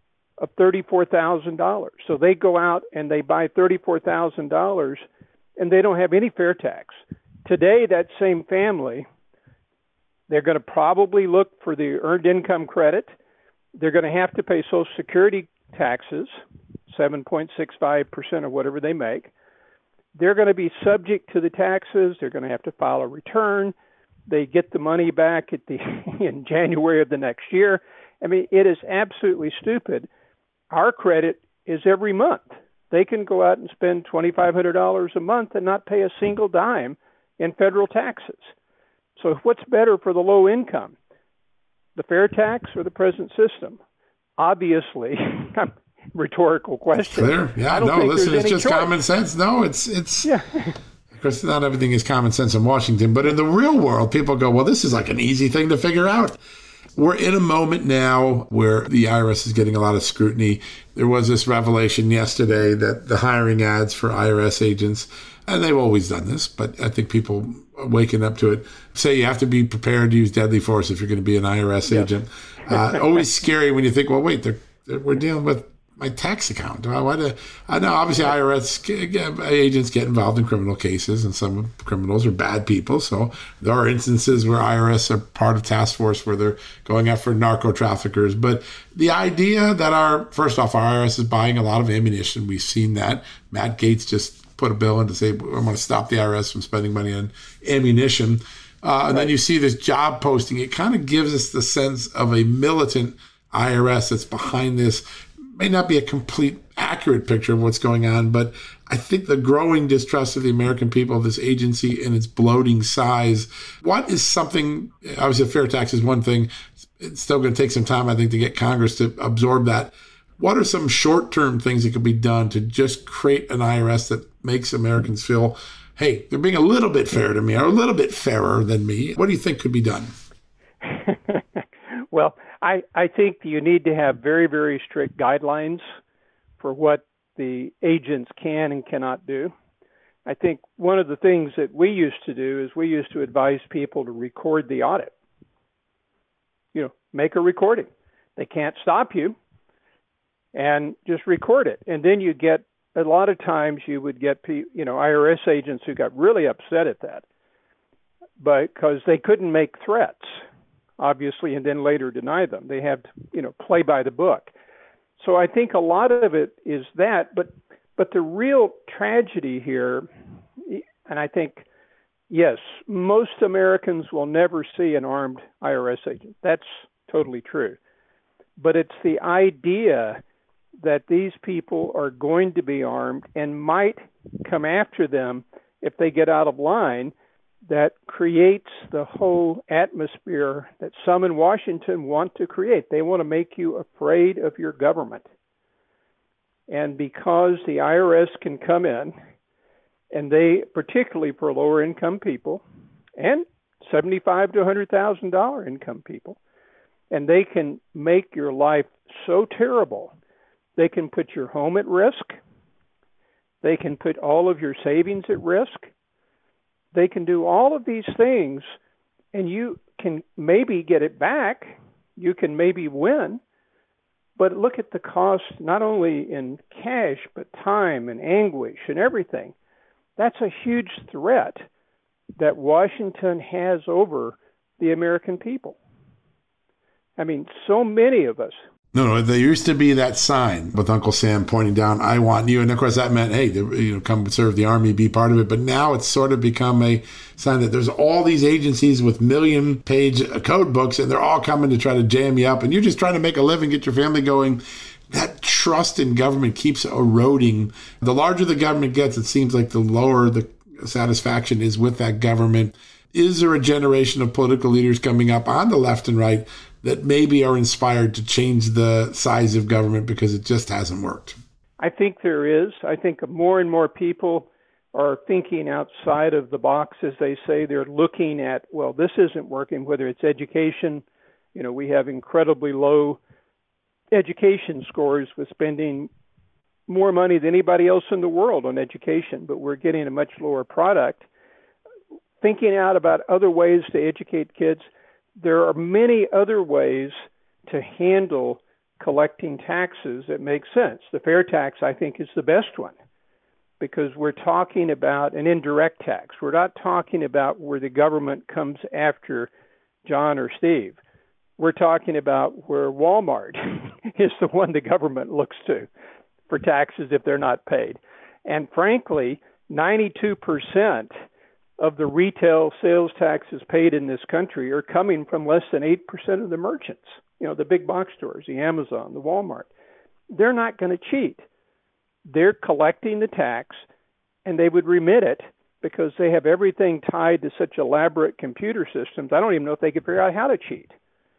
of thirty-four thousand dollars. So they go out and they buy thirty-four thousand dollars and they don't have any fair tax. Today, that same family, they're going to probably look for the earned income credit. They're going to have to pay Social Security taxes, seven point six five percent of whatever they make. They're going to be subject to the taxes. They're going to have to file a return. They get the money back at the in January of the next year. I mean, it is absolutely stupid. Our credit is every month. They can go out and spend twenty-five hundred dollars a month and not pay a single dime in federal taxes. So what's better for the low income, the fair tax or the present system? Obviously, rhetorical question. Clear. Yeah, no, listen, it's just choice. Common sense. No, it's, it's, yeah. Of course, not everything is common sense in Washington, but in the real world, people go, well, this is like an easy thing to figure out. We're in a moment now where the I R S is getting a lot of scrutiny. There was this revelation yesterday that the hiring ads for I R S agents, and they've always done this, but I think people are waking up to it, say you have to be prepared to use deadly force if you're going to be an I R S yes. agent. Uh, always scary when you think, well, wait, they're, they're, we're dealing with my tax account. Why do, I know obviously I R S agents get involved in criminal cases, and some criminals are bad people. So there are instances where I R S are part of task force where they're going after narco traffickers. But the idea that our, first off, our I R S is buying a lot of ammunition. We've seen that. Matt Gaetz just put a bill in to say, I'm going to stop the I R S from spending money on ammunition. Uh, and then you see this job posting. It kind of gives us the sense of a militant I R S that's behind this. May not be a complete accurate picture of what's going on, but I think the growing distrust of the American people of this agency and its bloating size. What is something, obviously a fair tax is one thing. It's still going to take some time, I think, to get Congress to absorb that. What are some short-term things that could be done to just create an I R S that makes Americans feel, hey, they're being a little bit fair to me or a little bit fairer than me? What do you think could be done? Well, I, I think you need to have very, very strict guidelines for what the agents can and cannot do. I think one of the things that we used to do is we used to advise people to record the audit. You know, make a recording. They can't stop you, and just record it. And then you get, a lot of times you would get, you know, I R S agents who got really upset at that, but because they couldn't make threats, obviously, and then later deny them. They have to, you know, play by the book. So I think a lot of it is that, but but the real tragedy here, and I think, yes, most Americans will never see an armed I R S agent. That's totally true. But it's the idea that these people are going to be armed and might come after them if they get out of line, that creates the whole atmosphere that some in Washington want to create. They want to make you afraid of your government. And because the I R S can come in, and they, particularly for lower income people, and seventy-five thousand to one hundred thousand dollars income people, and they can make your life so terrible. They can put your home at risk. They can put all of your savings at risk. They can do all of these things, and you can maybe get it back. You can maybe win. But look at the cost, not only in cash, but time and anguish and everything. That's a huge threat that Washington has over the American people. I mean, so many of us. No, no, there used to be that sign with Uncle Sam pointing down, I want you. And of course that meant, hey, you know, come serve the Army, be part of it. But now it's sort of become a sign that there's all these agencies with million page code books, and they're all coming to try to jam you up. And you're just trying to make a living, get your family going. That trust in government keeps eroding. The larger the government gets, it seems like the lower the satisfaction is with that government. Is there a generation of political leaders coming up on the left and right that maybe are inspired to change the size of government because it just hasn't worked? I think there is. I think more and more people are thinking outside of the box, as they say. They're looking at, well, this isn't working, whether it's education. You know, we have incredibly low education scores with spending more money than anybody else in the world on education, but we're getting a much lower product. thinking out about other ways to educate kids. There are many other ways to handle collecting taxes that make sense. The fair tax, I think, is the best one because we're talking about an indirect tax. We're not talking about where the government comes after John or Steve. We're talking about where Walmart is the one the government looks to for taxes if they're not paid. And frankly, ninety-two percent of the retail sales taxes paid in this country are coming from less than eight percent of the merchants, you know, the big box stores, the Amazon, the Walmart. They're not going to cheat. They're collecting the tax, and they would remit it because they have everything tied to such elaborate computer systems. I don't even know if they could figure out how to cheat.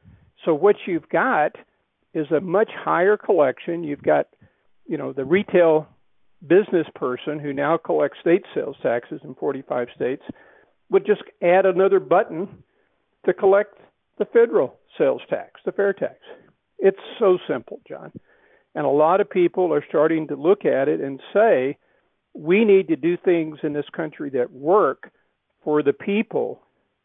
So what you've got is a much higher collection. You've got, you know, the retail business person who now collects state sales taxes in forty-five states would just add another button to collect the federal sales tax, the fair tax. It's so simple, John. And a lot of people are starting to look at it and say, we need to do things in this country that work for the people,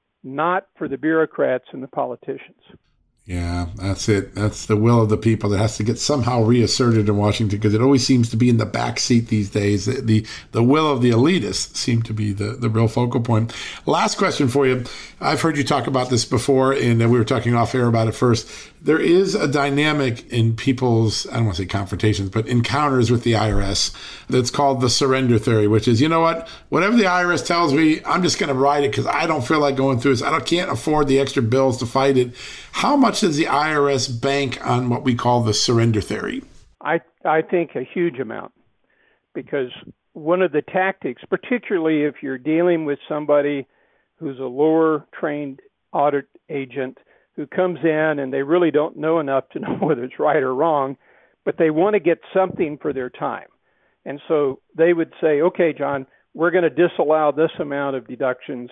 not for the bureaucrats and the politicians. Yeah, that's it. That's the will of the people that has to get somehow reasserted in Washington because it always seems to be in the back seat these days. The the, the will of the elitists seem to be the, the real focal point. Last question for you. I've heard you talk about this before, and we were talking off air about it first. There is a dynamic in people's, I don't want to say confrontations, but encounters with the I R S that's called the surrender theory, which is, you know what, whatever the I R S tells me, I'm just going to write it because I don't feel like going through this. I don't, can't afford the extra bills to fight it. How much does the I R S bank on what we call the surrender theory? I, I think a huge amount, because one of the tactics, particularly if you're dealing with somebody who's a lower trained audit agent who comes in and they really don't know enough to know whether it's right or wrong, but they want to get something for their time. And so they would say, okay, John, we're going to disallow this amount of deductions.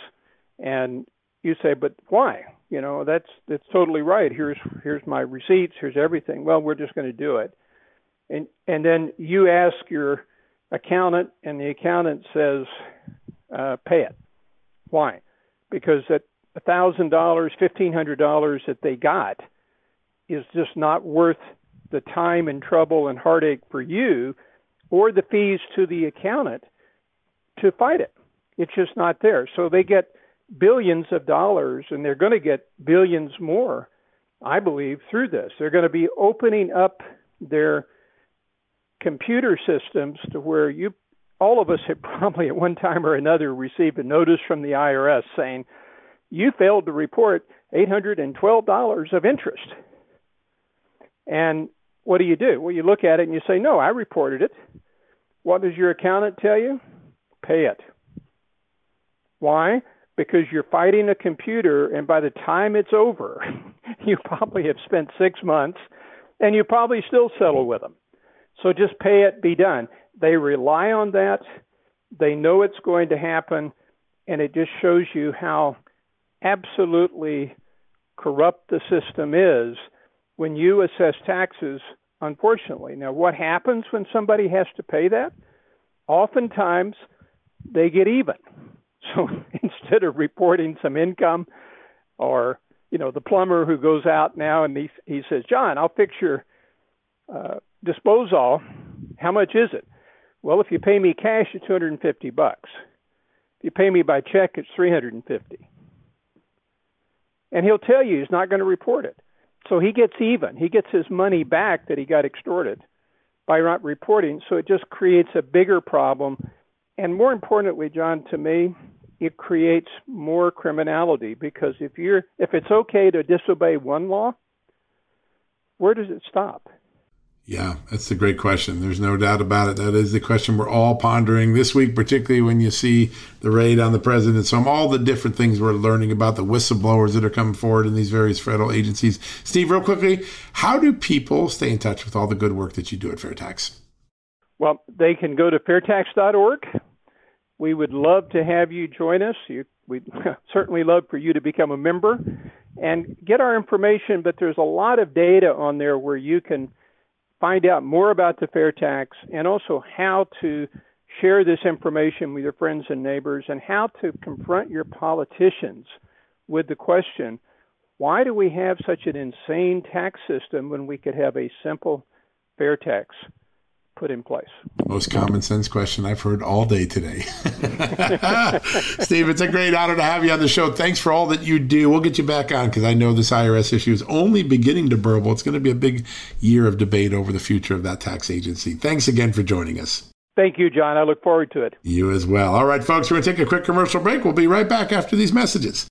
And you say, but why? You know, that's that's totally right. Here's here's my receipts. Here's everything. Well, we're just going to do it. And and then you ask your accountant, and the accountant says, uh, pay it. Why? Because that one thousand dollars, fifteen hundred dollars that they got is just not worth the time and trouble and heartache for you or the fees to the accountant to fight it. It's just not there. So they get billions of dollars, and they're going to get billions more, I believe, through this. They're going to be opening up their computer systems to where you, all of us have probably at one time or another received a notice from the I R S saying, you failed to report eight hundred twelve dollars of interest. And what do you do? Well, you look at it and you say, no, I reported it. What does your accountant tell you? Pay it. Why? Because you're fighting a computer, and by the time it's over, you probably have spent six months, and you probably still settle with them. So just pay it, be done. They rely on that. They know it's going to happen, and it just shows you how absolutely corrupt the system is when you assess taxes, unfortunately. Now, what happens when somebody has to pay that? Oftentimes, they get even. So instead of reporting some income, or, you know, the plumber who goes out now and he, he says, John, I'll fix your uh, disposal. How much is it? Well, if you pay me cash, it's two hundred fifty bucks. If you pay me by check, it's three hundred fifty. And he'll tell you he's not going to report it. So he gets even. He gets his money back that he got extorted by not reporting. So it just creates a bigger problem. And more importantly, John, to me, it creates more criminality, because if you're if it's okay to disobey one law, where does it stop? Yeah, that's a great question. There's no doubt about it. That is the question we're all pondering this week, particularly when you see the raid on the president. So all the different things we're learning about, the whistleblowers that are coming forward in these various federal agencies. Steve, real quickly, how do people stay in touch with all the good work that you do at Fair Tax? Well, they can go to fair tax dot org. We would love to have you join us. You, we'd certainly love for you to become a member and get our information, but there's a lot of data on there where you can find out more about the fair tax and also how to share this information with your friends and neighbors, and how to confront your politicians with the question, why do we have such an insane tax system when we could have a simple, fair tax put in place? Most common sense question I've heard all day today. Steve, it's a great honor to have you on the show. Thanks for all that you do. We'll get you back on because I know this I R S issue is only beginning to burble. It's going to be a big year of debate over the future of that tax agency. Thanks again for joining us. Thank you, John. I look forward to it. You as well. All right, folks, we're going to take a quick commercial break. We'll be right back after these messages.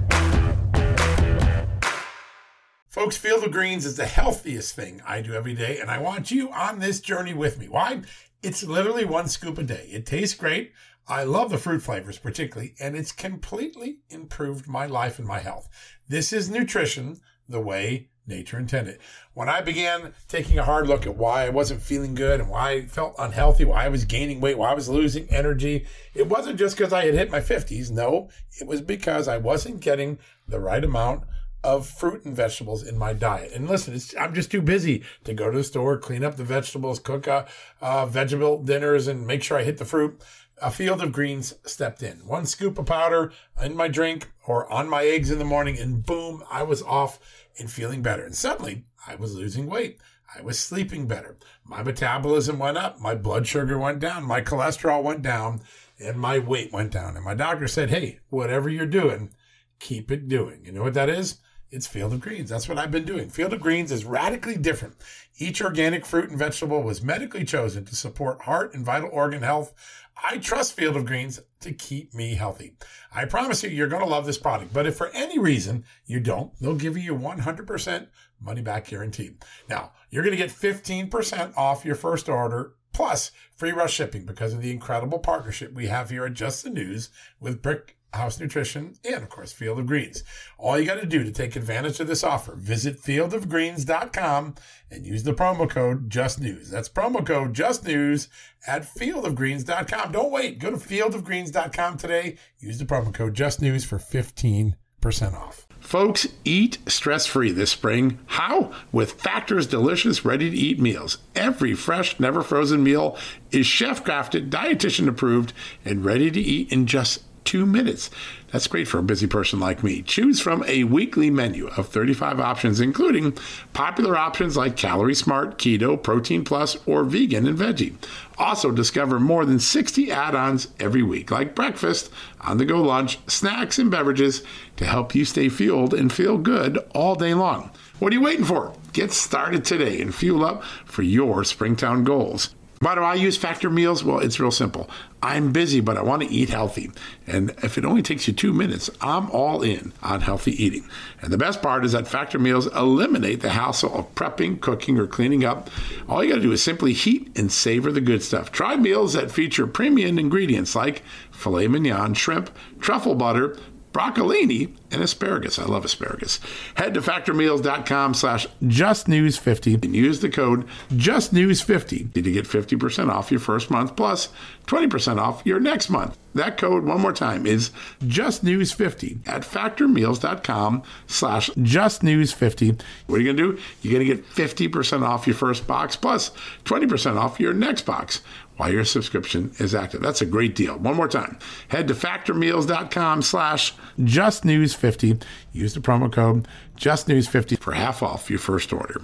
Folks, Field of Greens is the healthiest thing I do every day, and I want you on this journey with me. Why? It's literally one scoop a day. It tastes great. I love the fruit flavors particularly, and it's completely improved my life and my health. This is nutrition the way nature intended. When I began taking a hard look at why I wasn't feeling good and why I felt unhealthy, why I was gaining weight, why I was losing energy, it wasn't just because I had hit my fifties. No, it was because I wasn't getting the right amount of fruit and vegetables in my diet. And listen, it's, I'm just too busy to go to the store, clean up the vegetables, cook uh, uh, vegetable dinners, and make sure I hit the fruit. A Field of Greens stepped in. One scoop of powder in my drink or on my eggs in the morning, and boom, I was off and feeling better. And suddenly, I was losing weight. I was sleeping better. My metabolism went up. My blood sugar went down. My cholesterol went down. And my weight went down. And my doctor said, hey, whatever you're doing, keep it doing. You know what that is? It's Field of Greens. That's what I've been doing. Field of Greens is radically different. Each organic fruit and vegetable was medically chosen to support heart and vital organ health. I trust Field of Greens to keep me healthy. I promise you, you're going to love this product. But if for any reason you don't, they'll give you your one hundred percent money back guarantee. Now, you're going to get fifteen percent off your first order plus free rush shipping because of the incredible partnership we have here at Just the News with Brick House Nutrition, and of course, Field of Greens. All you got to do to take advantage of this offer, visit field of greens dot com and use the promo code JUSTNEWS. That's promo code JUSTNEWS at field of greens dot com. Don't wait. Go to field of greens dot com today. Use the promo code JUSTNEWS for fifteen percent off. Folks, eat stress-free this spring. How? With Factor's delicious, ready-to-eat meals. Every fresh, never frozen meal is chef-crafted, dietitian-approved, and ready to eat in just two minutes. That's great for a busy person like me. Choose from a weekly menu of thirty-five options, including popular options like Calorie Smart, Keto, Protein Plus, or Vegan and Veggie. Also discover more than sixty add-ons every week, like breakfast, on-the-go lunch, snacks, and beverages to help you stay fueled and feel good all day long. What are you waiting for? Get started today and fuel up for your Springtown goals. Why do I use Factor meals? Well, it's real simple. I'm busy, but I want to eat healthy. And if it only takes you two minutes, I'm all in on healthy eating. And the best part is that Factor meals eliminate the hassle of prepping, cooking, or cleaning up. All you got to do is simply heat and savor the good stuff. Try meals that feature premium ingredients like filet mignon, shrimp, truffle butter, broccolini, and asparagus. I love asparagus. Head to factor meals dot com slash just news fifty and use the code just news fifty to get fifty percent off your first month plus twenty percent off your next month. That code, one more time, is just news fifty at factor meals dot com slash just news fifty. What are you going to do? You're going to get fifty percent off your first box plus twenty percent off your next box while your subscription is active. That's a great deal. One more time. Head to factor meals dot com slash just news fifty. Use the promo code just news fifty for half off your first order.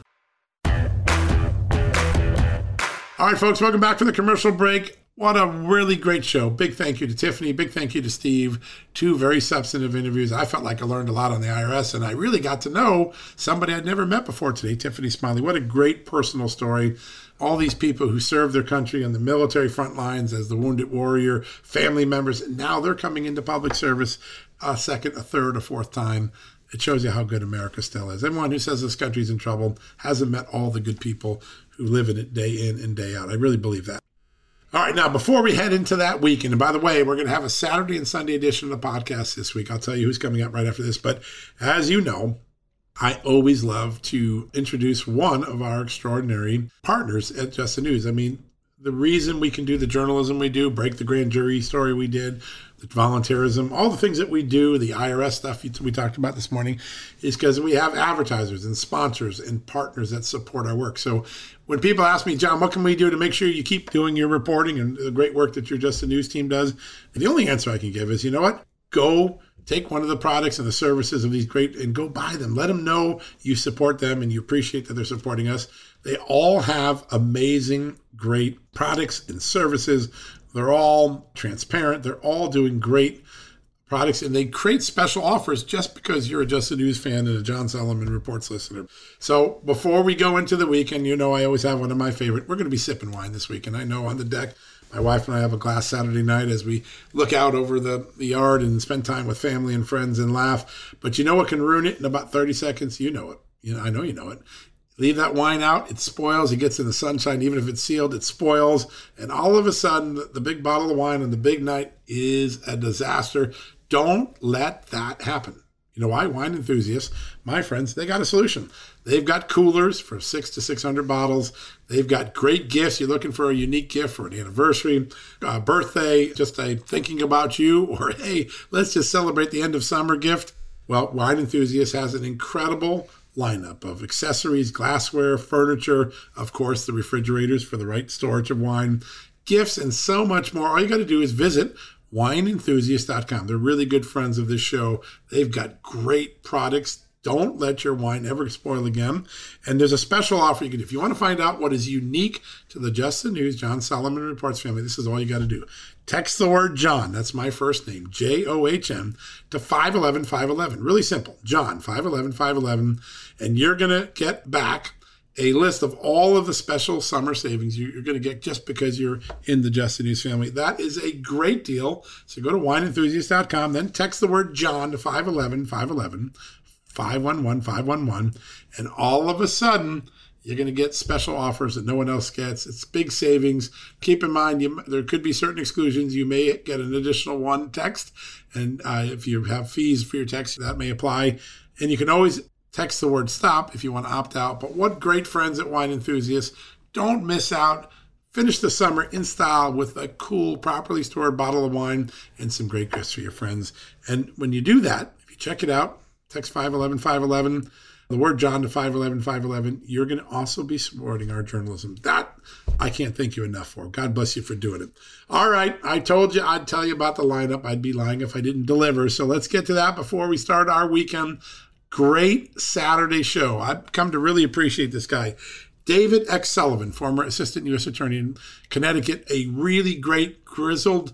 All right, folks, welcome back to the commercial break. What a really great show. Big thank you to Tiffany. Big thank you to Steve. Two very substantive interviews. I felt like I learned a lot on the I R S, and I really got to know somebody I'd never met before today, Tiffany Smiley. What a great personal story. All these people who served their country on the military front lines as the wounded warrior, family members, and now they're coming into public service a second, a third, a fourth time. It shows you how good America still is. Everyone who says this country's in trouble hasn't met all the good people who live in it day in and day out. I really believe that. All right, now, before we head into that weekend, and by the way, we're going to have a Saturday and Sunday edition of the podcast this week. I'll tell you who's coming up right after this. But as you know, I always love to introduce one of our extraordinary partners at Just the News. I mean, the reason we can do the journalism we do, break the grand jury story we did, the volunteerism, all the things that we do, the I R S stuff we talked about this morning, is because we have advertisers and sponsors and partners that support our work. So when people ask me, John, what can we do to make sure you keep doing your reporting and the great work that your Just the News team does? And the only answer I can give is, you know what? Go take one of the products and the services of these great and go buy them. Let them know you support them and you appreciate that they're supporting us. They all have amazing, great products and services. They're all transparent. They're all doing great products, and they create special offers just because you're a Just the News fan and a John Solomon Reports listener. So before we go into the weekend, you know I always have one of my favorite. We're going to be sipping wine this weekend. I know on the deck, my wife and I have a glass Saturday night as we look out over the, the yard and spend time with family and friends and laugh. But you know what can ruin it in about thirty seconds? You know it. You know, I know you know it. Leave that wine out, it spoils. It gets in the sunshine. Even if it's sealed, it spoils. And all of a sudden, the, the big bottle of wine on the big night is a disaster. Don't let that happen. You know why? Wine enthusiasts, my friends, they got a solution. They've got coolers for six to six hundred bottles. They've got great gifts. You're looking for a unique gift for an anniversary, a birthday, just a thinking about you, or hey, let's just celebrate the end of summer gift. Well, Wine Enthusiast has an incredible lineup of accessories, glassware, furniture, of course, the refrigerators for the right storage of wine, gifts, and so much more. All you got to do is visit wine enthusiast dot com. They're really good friends of this show. They've got great products. Don't let your wine ever spoil again. And there's a special offer you can do. If you want to find out what is unique to the Just the News, John Solomon Reports family, this is all you got to do. Text the word John, that's my first name, J O H N, to five one one five one one. Really simple, John, five one one five one one. And you're going to get back a list of all of the special summer savings you're going to get just because you're in the Just the News family. That is a great deal. So go to wine enthusiast dot com, then text the word John to five one one five one one, five one one five one one, and all of a sudden, you're going to get special offers that no one else gets. It's big savings. Keep in mind, you, there could be certain exclusions. You may get an additional one text, and uh, if you have fees for your text, that may apply. And you can always text the word stop if you want to opt out. But what great friends at Wine Enthusiasts. Don't miss out. Finish the summer in style with a cool, properly stored bottle of wine and some great gifts for your friends. And when you do that, if you check it out, text five one one five one one, the word John to five one one five one one, you're going to also be supporting our journalism. That I can't thank you enough for. God bless you for doing it. All right, I told you I'd tell you about the lineup. I'd be lying if I didn't deliver. So let's get to that before we start our weekend. Great Saturday show. I've come to really appreciate this guy. David X. Sullivan, former assistant U S attorney in Connecticut, a really great, grizzled,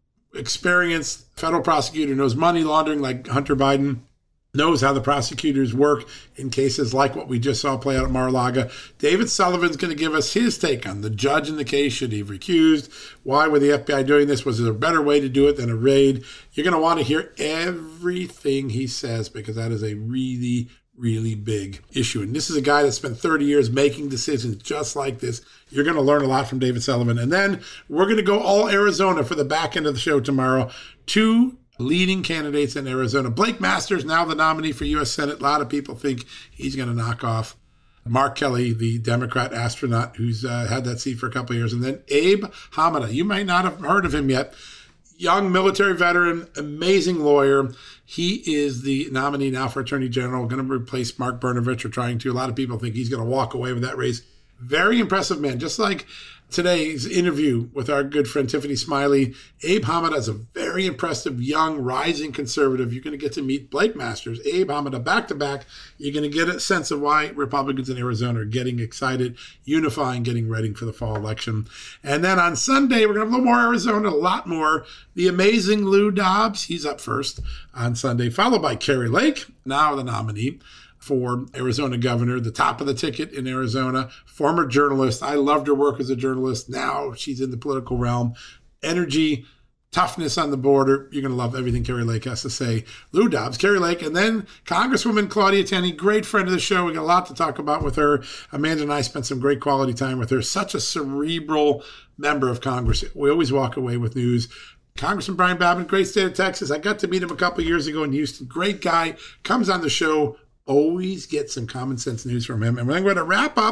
experienced federal prosecutor, knows money laundering like Hunter Biden, knows how the prosecutors work in cases like what we just saw play out at Mar-a-Lago. David Sullivan's going to give us his take on the judge in the case. Should he have recused? Why were the F B I doing this? Was there a better way to do it than a raid? You're going to want to hear everything he says because that is a really, really big issue. And this is a guy that spent thirty years making decisions just like this. You're going to learn a lot from David Sullivan. And then we're going to go all Arizona for the back end of the show tomorrow. Two leading candidates in Arizona. Blake Masters, now the nominee for U S Senate. A lot of people think he's going to knock off Mark Kelly, the Democrat astronaut who's uh, had that seat for a couple of years. And then Abe Hamada. You might not have heard of him yet. Young military veteran, amazing lawyer. He is the nominee now for Attorney General, going to replace Mark Brnovich, or trying to. A lot of people think he's going to walk away with that race. Very impressive man. Just like today's interview with our good friend Tiffany Smiley, Abe Hamada is a very impressive, young, rising conservative. You're going to get to meet Blake Masters, Abe Hamada, back-to-back. You're going to get a sense of why Republicans in Arizona are getting excited, unifying, getting ready for the fall election. And then on Sunday, we're going to have a little more Arizona, a lot more. The amazing Lou Dobbs, he's up first on Sunday, followed by Kari Lake, now the nominee for Arizona governor, the top of the ticket in Arizona, former journalist. I loved her work as a journalist. Now she's in the political realm. Energy, toughness on the border. You're going to love everything Kari Lake has to say. Lou Dobbs, Kari Lake, and then Congresswoman Claudia Tenney, great friend of the show. We got a lot to talk about with her. Amanda and I spent some great quality time with her. Such a cerebral member of Congress. We always walk away with news. Congressman Brian Babin, great state of Texas. I got to meet him a couple of years ago in Houston. Great guy. Comes on the show. Always get some common sense news from him. And we're going to wrap up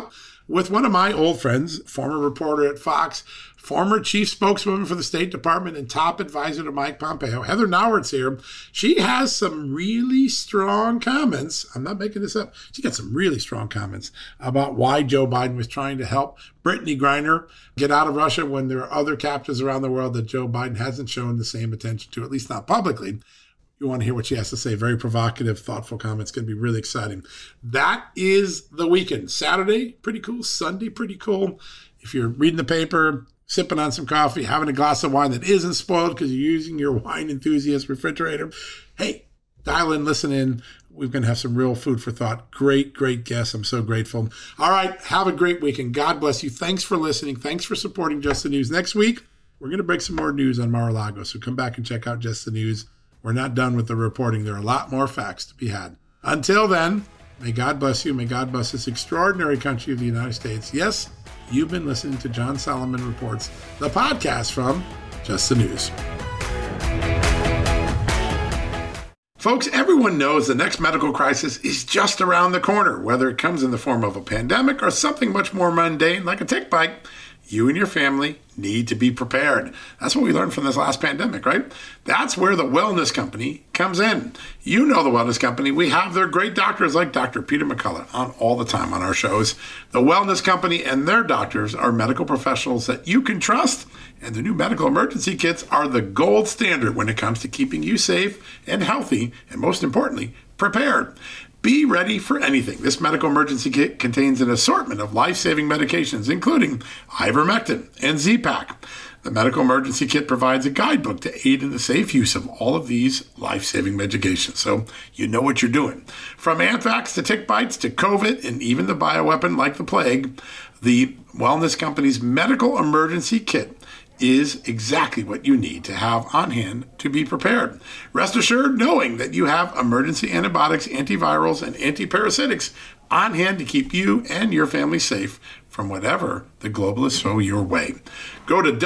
with one of my old friends, former reporter at Fox, former chief spokeswoman for the State Department and top advisor to Mike Pompeo. Heather Nauert's here. She has some really strong comments. I'm not making this up. She got some really strong comments about why Joe Biden was trying to help Brittany Griner get out of Russia when there are other captives around the world that Joe Biden hasn't shown the same attention to, at least not publicly. You want to hear what she has to say. Very provocative, thoughtful comments. Going to be really exciting. That is the weekend. Saturday, pretty cool. Sunday, pretty cool. If you're reading the paper, sipping on some coffee, having a glass of wine that isn't spoiled because you're using your wine enthusiast refrigerator, hey, dial in, listen in. We're going to have some real food for thought. Great, great guests. I'm so grateful. All right, have a great weekend. God bless you. Thanks for listening. Thanks for supporting Just the News. Next week, we're going to break some more news on Mar-a-Lago, so come back and check out Just the News. We're not done with the reporting. There are a lot more facts to be had. Until then, may God bless you. May God bless this extraordinary country of the United States. Yes, you've been listening to John Solomon Reports, the podcast from Just the News. Folks, everyone knows the next medical crisis is just around the corner, whether it comes in the form of a pandemic or something much more mundane like a tick bite. You and your family need to be prepared. That's what we learned from this last pandemic, right? That's where the Wellness Company comes in. You know the Wellness Company. We have their great doctors like Doctor Peter McCullough on all the time on our shows. The Wellness Company and their doctors are medical professionals that you can trust, and the new medical emergency kits are the gold standard when it comes to keeping you safe and healthy, and most importantly, prepared. Be ready for anything. This medical emergency kit contains an assortment of life-saving medications, including ivermectin and Z-Pak. The medical emergency kit provides a guidebook to aid in the safe use of all of these life-saving medications, so you know what you're doing. From anthrax to tick bites to COVID and even the bioweapon like the plague, the Wellness Company's medical emergency kit is exactly what you need to have on hand to be prepared. Rest assured knowing that you have emergency antibiotics, antivirals, and antiparasitics on hand to keep you and your family safe from whatever the globalists throw your way. Go to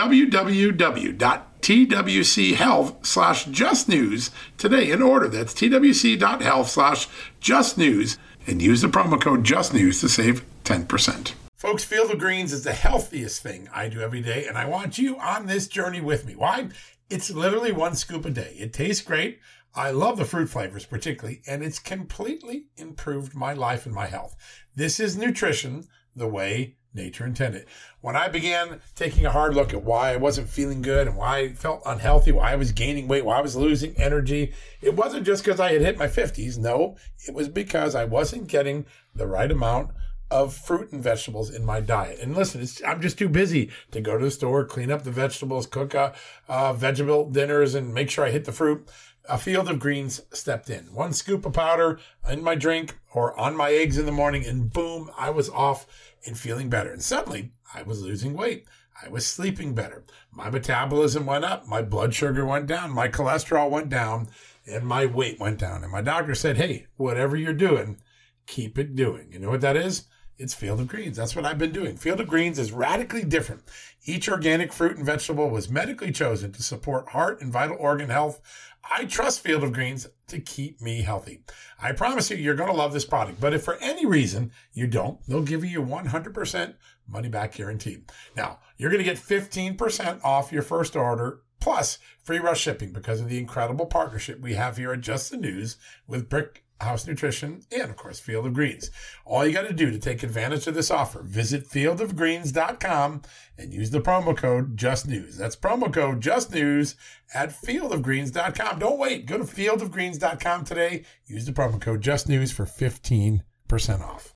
www.twchealth slash justnews today and order. That's twc.health slash justnews and use the promo code justnews to save ten percent. Folks, Field of Greens is the healthiest thing I do every day, and I want you on this journey with me. Why? It's literally one scoop a day. It tastes great. I love the fruit flavors particularly, and it's completely improved my life and my health. This is nutrition the way nature intended. When I began taking a hard look at why I wasn't feeling good and why I felt unhealthy, why I was gaining weight, why I was losing energy, it wasn't just because I had hit my fifties. No, it was because I wasn't getting the right amount of fruit and vegetables in my diet. And listen, it's, I'm just too busy to go to the store, clean up the vegetables, cook uh, uh, vegetable dinners, and make sure I hit the fruit. A Field of Greens stepped in. One scoop of powder in my drink or on my eggs in the morning, and boom, I was off and feeling better. And suddenly, I was losing weight. I was sleeping better. My metabolism went up. My blood sugar went down. My cholesterol went down, and my weight went down. And my doctor said, hey, whatever you're doing, keep it doing. You know what that is? It's Field of Greens. That's what I've been doing. Field of Greens is radically different. Each organic fruit and vegetable was medically chosen to support heart and vital organ health. I trust Field of Greens to keep me healthy. I promise you, you're going to love this product. But if for any reason you don't, they'll give you your one hundred percent money back guarantee. Now, you're going to get fifteen percent off your first order plus free rush shipping because of the incredible partnership we have here at Just the News with Brick House Nutrition, and of course, Field of Greens. All you got to do to take advantage of this offer, visit field of greens dot com and use the promo code JUSTNEWS. That's promo code JUSTNEWS at field of greens dot com. Don't wait. Go to field of greens dot com today. Use the promo code JUSTNEWS for fifteen percent off.